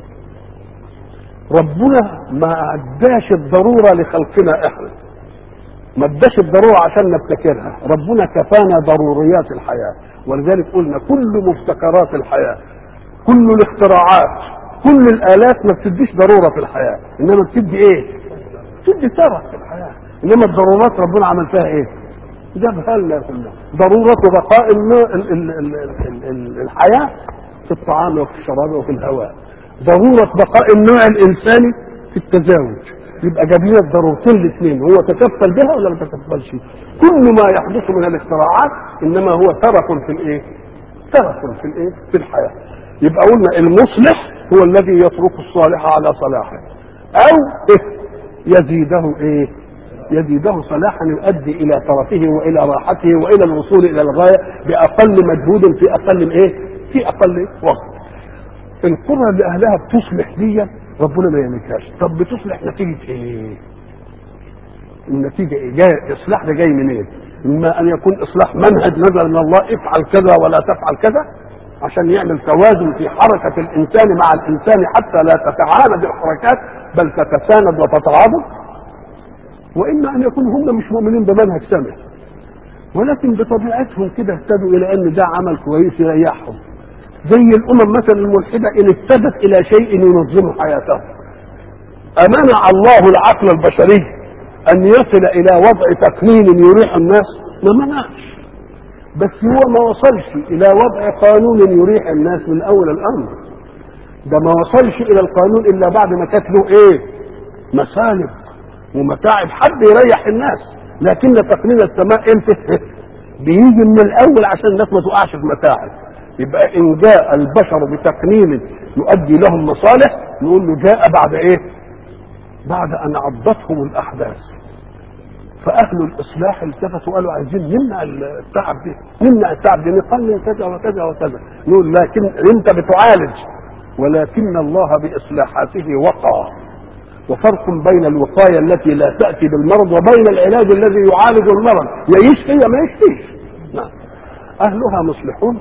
ربنا ما اداش الضروره لخلقنا احنا، ما اداش الضروره عشان نبتكرها. ربنا كفانا ضروريات الحياه. ولذلك قلنا كل مبتكرات الحياه، كل الاختراعات، كل الالات ما بتديش ضروره في الحياه، انما بتدي ايه؟ بتدي ترف في الحياه. انما الضرورات ربنا عمل فيها ايه؟ جابها لنا كلها. ضروره بقاء الحياه في الطعام وفي الشراب وفي الهواء. ضروره بقاء النوع الانساني في التزاوج. يبقى جاب لنا الضرورتين الاثنين. هو تكفل بها ولا ما تكفلش؟ كل ما يحدث من الاختراعات انما هو ترف في الايه؟ ترف في الايه؟ في الحياه. يبقى قلنا المصلح هو الذي يترك الصالح على صلاحه او يزيده ايه؟ يزيده صلاحا يؤدي الى طرفه والى راحته والى الوصول الى الغايه باقل مجهود في اقل ايه؟ في اقل وقت. القرى اللي اهلها بتصلح دي ربنا ما يملكهاش. طب بتصلح نتيجه ايه؟ النتيجه ايه؟ جاي الاصلاح ده جاي منين؟ اما ان يكون اصلاح منهج نزل من الله افعل كذا ولا تفعل كذا عشان يعمل توازن في حركه الانسان مع الانسان حتى لا تتعاند الحركات بل تتساند وتتعاضد. واما ان يكون هم مش مؤمنين بمنهج سامح ولكن بطبيعتهم كده اهتدوا الى ان ده عمل كويس يريحهم. زي الامم مثلا الملحده ان اهتدت الى شيء ينظم حياتها. امنع الله العقل البشري ان يصل الى وضع تقنين يريح الناس؟ ما منعش. بس هو ما وصلش الى وضع قانون يريح الناس من اول الامر. ده ما وصلش الى القانون الا بعد ما كانت له ايه؟ مسالب ومتاعب حد يريح الناس. لكن تقنين السماء امتى؟ بيجي من الاول عشان الناس ما تقعش في متاعب. يبقى ان جاء البشر بتقنين يؤدي لهم مصالح نقول له جاء بعد ايه؟ بعد ان عضتهم الاحداث. فاهل الاصلاح التفتوا قالوا عايزين نمنع التعب ده، نمنع التعب ده، نقنن كذا وكذا وكذا. نقول لكن انت بتعالج ولكن الله باصلاحاته وقى. وفرق بين الوقايه التي لا تاتي بالمرض وبين العلاج الذي يعالج المرض. يا يشفي يا ما يشفيش. نعم. اهلها مصلحون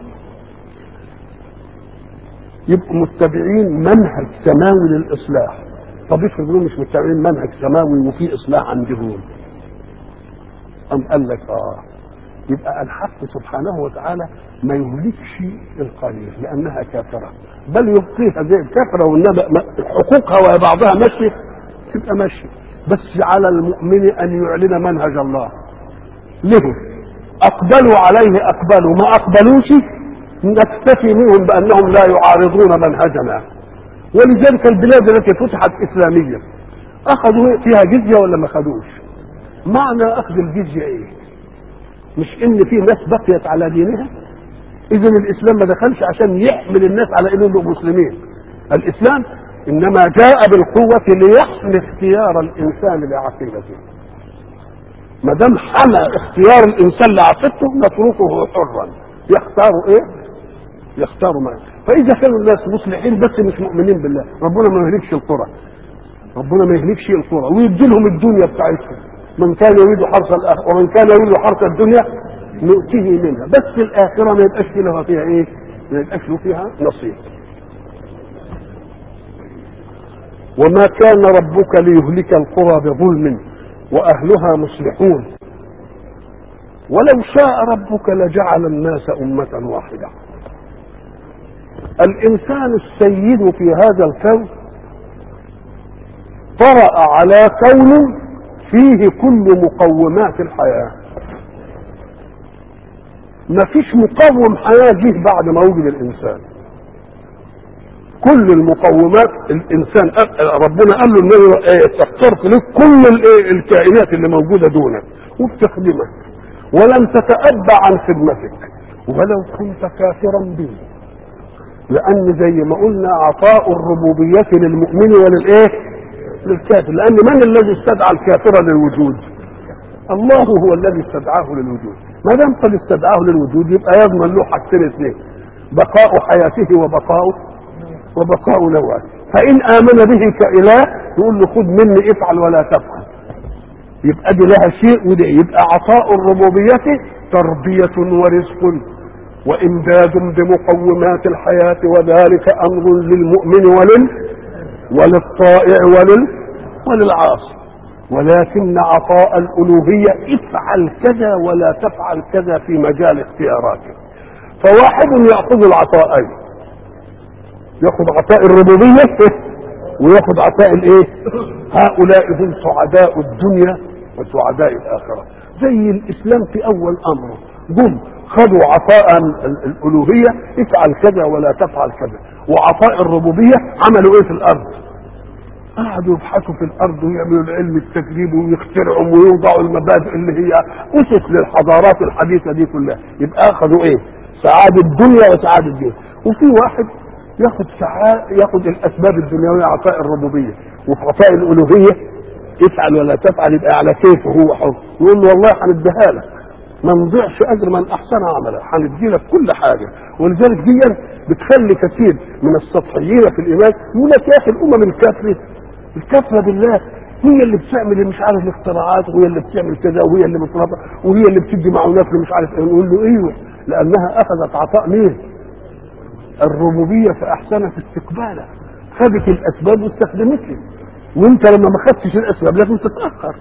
يبقوا متبعين منهج سماوي للاصلاح. طب افرض انهم مش متبعين منهج سماوي وفي اصلاح عندهم. قال لك يبقى الحق سبحانه وتعالى ما يهلكش القليل لانها كافره، بل يبقيها زي الكافره والنبأ حقوقها وبعضها ماشيه تبقى ماشيه، بس على المؤمن ان يعلن منهج الله له. اقبلوا عليه اقبلوا، ما اقبلوش نكتفي منهم بانهم لا يعارضون منهجنا. ولذلك البلاد التي فتحت اسلاميه اخذوا فيها جزيه ولا ما اخذوش؟ معنى اخذ الجزيه ايه؟ مش ان في ناس بقيت على دينها؟ اذا الاسلام ما دخلش عشان يحمل الناس على انهم مسلمين. الاسلام انما جاء بالقوه ليحمي اختيار الانسان لعقيدته. ما دام حمى اختيار الانسان لعقيدته نتركه حرا يختار ايه؟ يختار ما. فاذا كانوا الناس مصلحين بس مش مؤمنين بالله، ربنا ما يهلكش القرى، ربنا ما يهلكش القرى ويدي لهم الدنيا بتاعتهم. من كان يريد حرث الاخره ومن كان يريد حرث الدنيا نؤتيه منها، بس الاخره ما يبقاش لها فيها ايه؟ ما يبقاش له فيها نصيب. وما كان ربك ليهلك القرى بظلم واهلها مصلحون ولو شاء ربك لجعل الناس امه واحده. الانسان السيد في هذا الكون طرأ على كون فيه كل مقومات الحياه. ما فيش مقوم حياه جه بعد ما وجد الانسان. كل المقومات الانسان ربنا قال له ان سخرت لك كل الكائنات اللي موجوده دونك وبتخدمك ولن تتأبى عن خدمتك ولو كنت كافرا به. لان زي ما قلنا عطاء الربوبيه للمؤمن وللايه؟ للكافر. لان من الذي استدعى الكافر للوجود؟ الله هو الذي استدعاه للوجود. ما دام قد استدعاه للوجود يبقى يضمن له حاجتين اثنين: بقاء حياته وبقاء نوعه. فان امن به كاله يقول له خذ مني افعل ولا تفعل، يبقى دي لها شيء ودي. يبقى عطاء الربوبيه تربيه ورزق وامداد بمقومات الحياه، وذلك امر للمؤمن وللطائع وللعاصي. ولكن عطاء الالوهيه افعل كذا ولا تفعل كذا في مجال اختياراتك. فواحد ياخذ العطاءين، ياخذ عطاء الربوبيه وياخذ عطاء الايه؟ هؤلاء هم سعداء الدنيا وسعداء الاخره. زي الاسلام في اول امره جم خدوا عطاء الالوهيه افعل كذا ولا تفعل كذا، وعطاء الربوبيه عملوا ايه في الارض؟ قعدوا يبحثوا في الارض ويعملوا العلم التجريبي ويخترعوا ويوضعوا المبادئ اللي هي اسس للحضارات الحديثه دي كلها. يبقى اخذوا ايه؟ سعاده الدنيا وسعاده الدين. وفي واحد ياخذ الاسباب الدنيويه عطاء الربوبيه، وفي عطاء الالوهيه افعل ولا تفعل يبقى على كيفه هو حر. يقول له والله هنديها لك، ما نضيعش اجر من احسن عملا، هندي لك كل حاجه. ولذلك دي بتخلي كثير من السطحيين في الايمان يقول لك يا اخي الامم الكافره بالله هي اللي بتعمل مش عارف الاختراعات، وهي اللي بتعمل كذا، وهي اللي بتربى، وهي اللي بتدي معونات مش عارف ايه. نقول له ايوه، لانها اخذت عطاء مين؟ الربوبيه فاحسنت استقبالها، خدت الاسباب واستخدمتها. وانت لما ما خدتش الاسباب لازم تتاخر.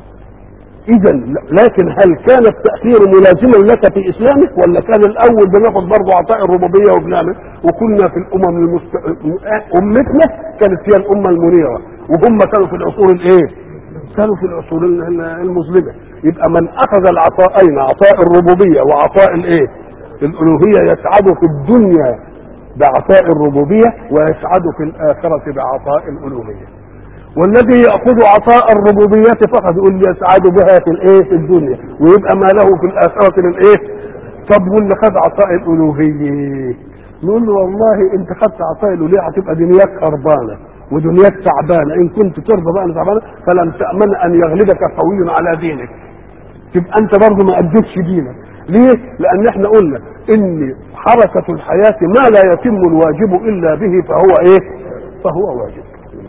اذا لكن هل كان التاخير ملازما لك في اسلامك، ولا كان الاول بناخد برضه عطاء الربوبيه وبنعمل؟ وكنا في الامم امتنا كانت هي الامه المنيره، وهم كانوا في العصور الايه؟ كانوا في العصور المظلمه. يبقى من اخذ العطاءين عطاء الربوبيه وعطاء الايه؟ الالوهيه يسعد في الدنيا بعطاء الربوبيه ويسعد في الاخره بعطاء الالوهيه. والذي ياخذ عطاء الربوبيه فقط يقول يسعد بها في الايه؟ في الدنيا، ويبقى ما له في الاخره للايه؟ طب واللي خد عطاء الالوهيه نقول له والله انت خدت عطاء الالوهيه هتبقى دنياك خربانه ودنياك تعبانه. ان كنت ترضى بقى تعبانه فلن تامن ان يغلبك قوي على دينك، تبقى انت برضه ما اديتش دينك. ليه؟ لان احنا قلنا ان حركه الحياه ما لا يتم الواجب الا به فهو ايه؟ فهو واجب.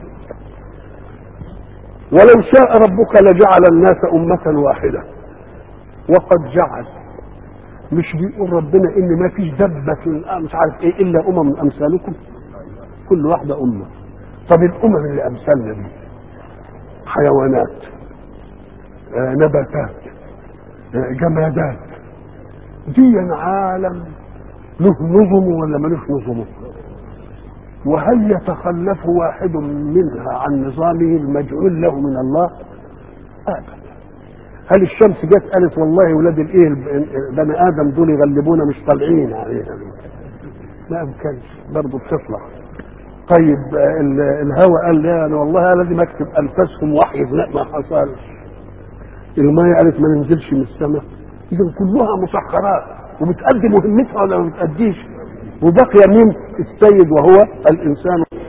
ولو شاء ربك لجعل الناس أمة واحدة. وقد جعل، مش بيقول ربنا ان ما فيش دبة مش عارف ايه الا امثالكم، كل واحدة امة. طب الامم اللي امثالنا دي حيوانات، نباتات، جمادات، دي عالم له نظم ولا ملوش نظمه؟ وهل يتخلف واحد منها عن نظامه المجعول له من الله؟ ابدا. هل الشمس جت قالت والله ولاد الايه بني ادم دول يغلبونا مش طالعين عليها؟ ما امكنش، برضه بتطلع. طيب الهواء قال لا انا والله لازم اكتب انفاسهم وحي، لا ما حصلش. الماء قالت ما ننزلش من السماء. اذا كلها مسخرات وبتأدي مهمتها ولا ما بتأديش. وبقي مين؟ السيد وهو الانسان.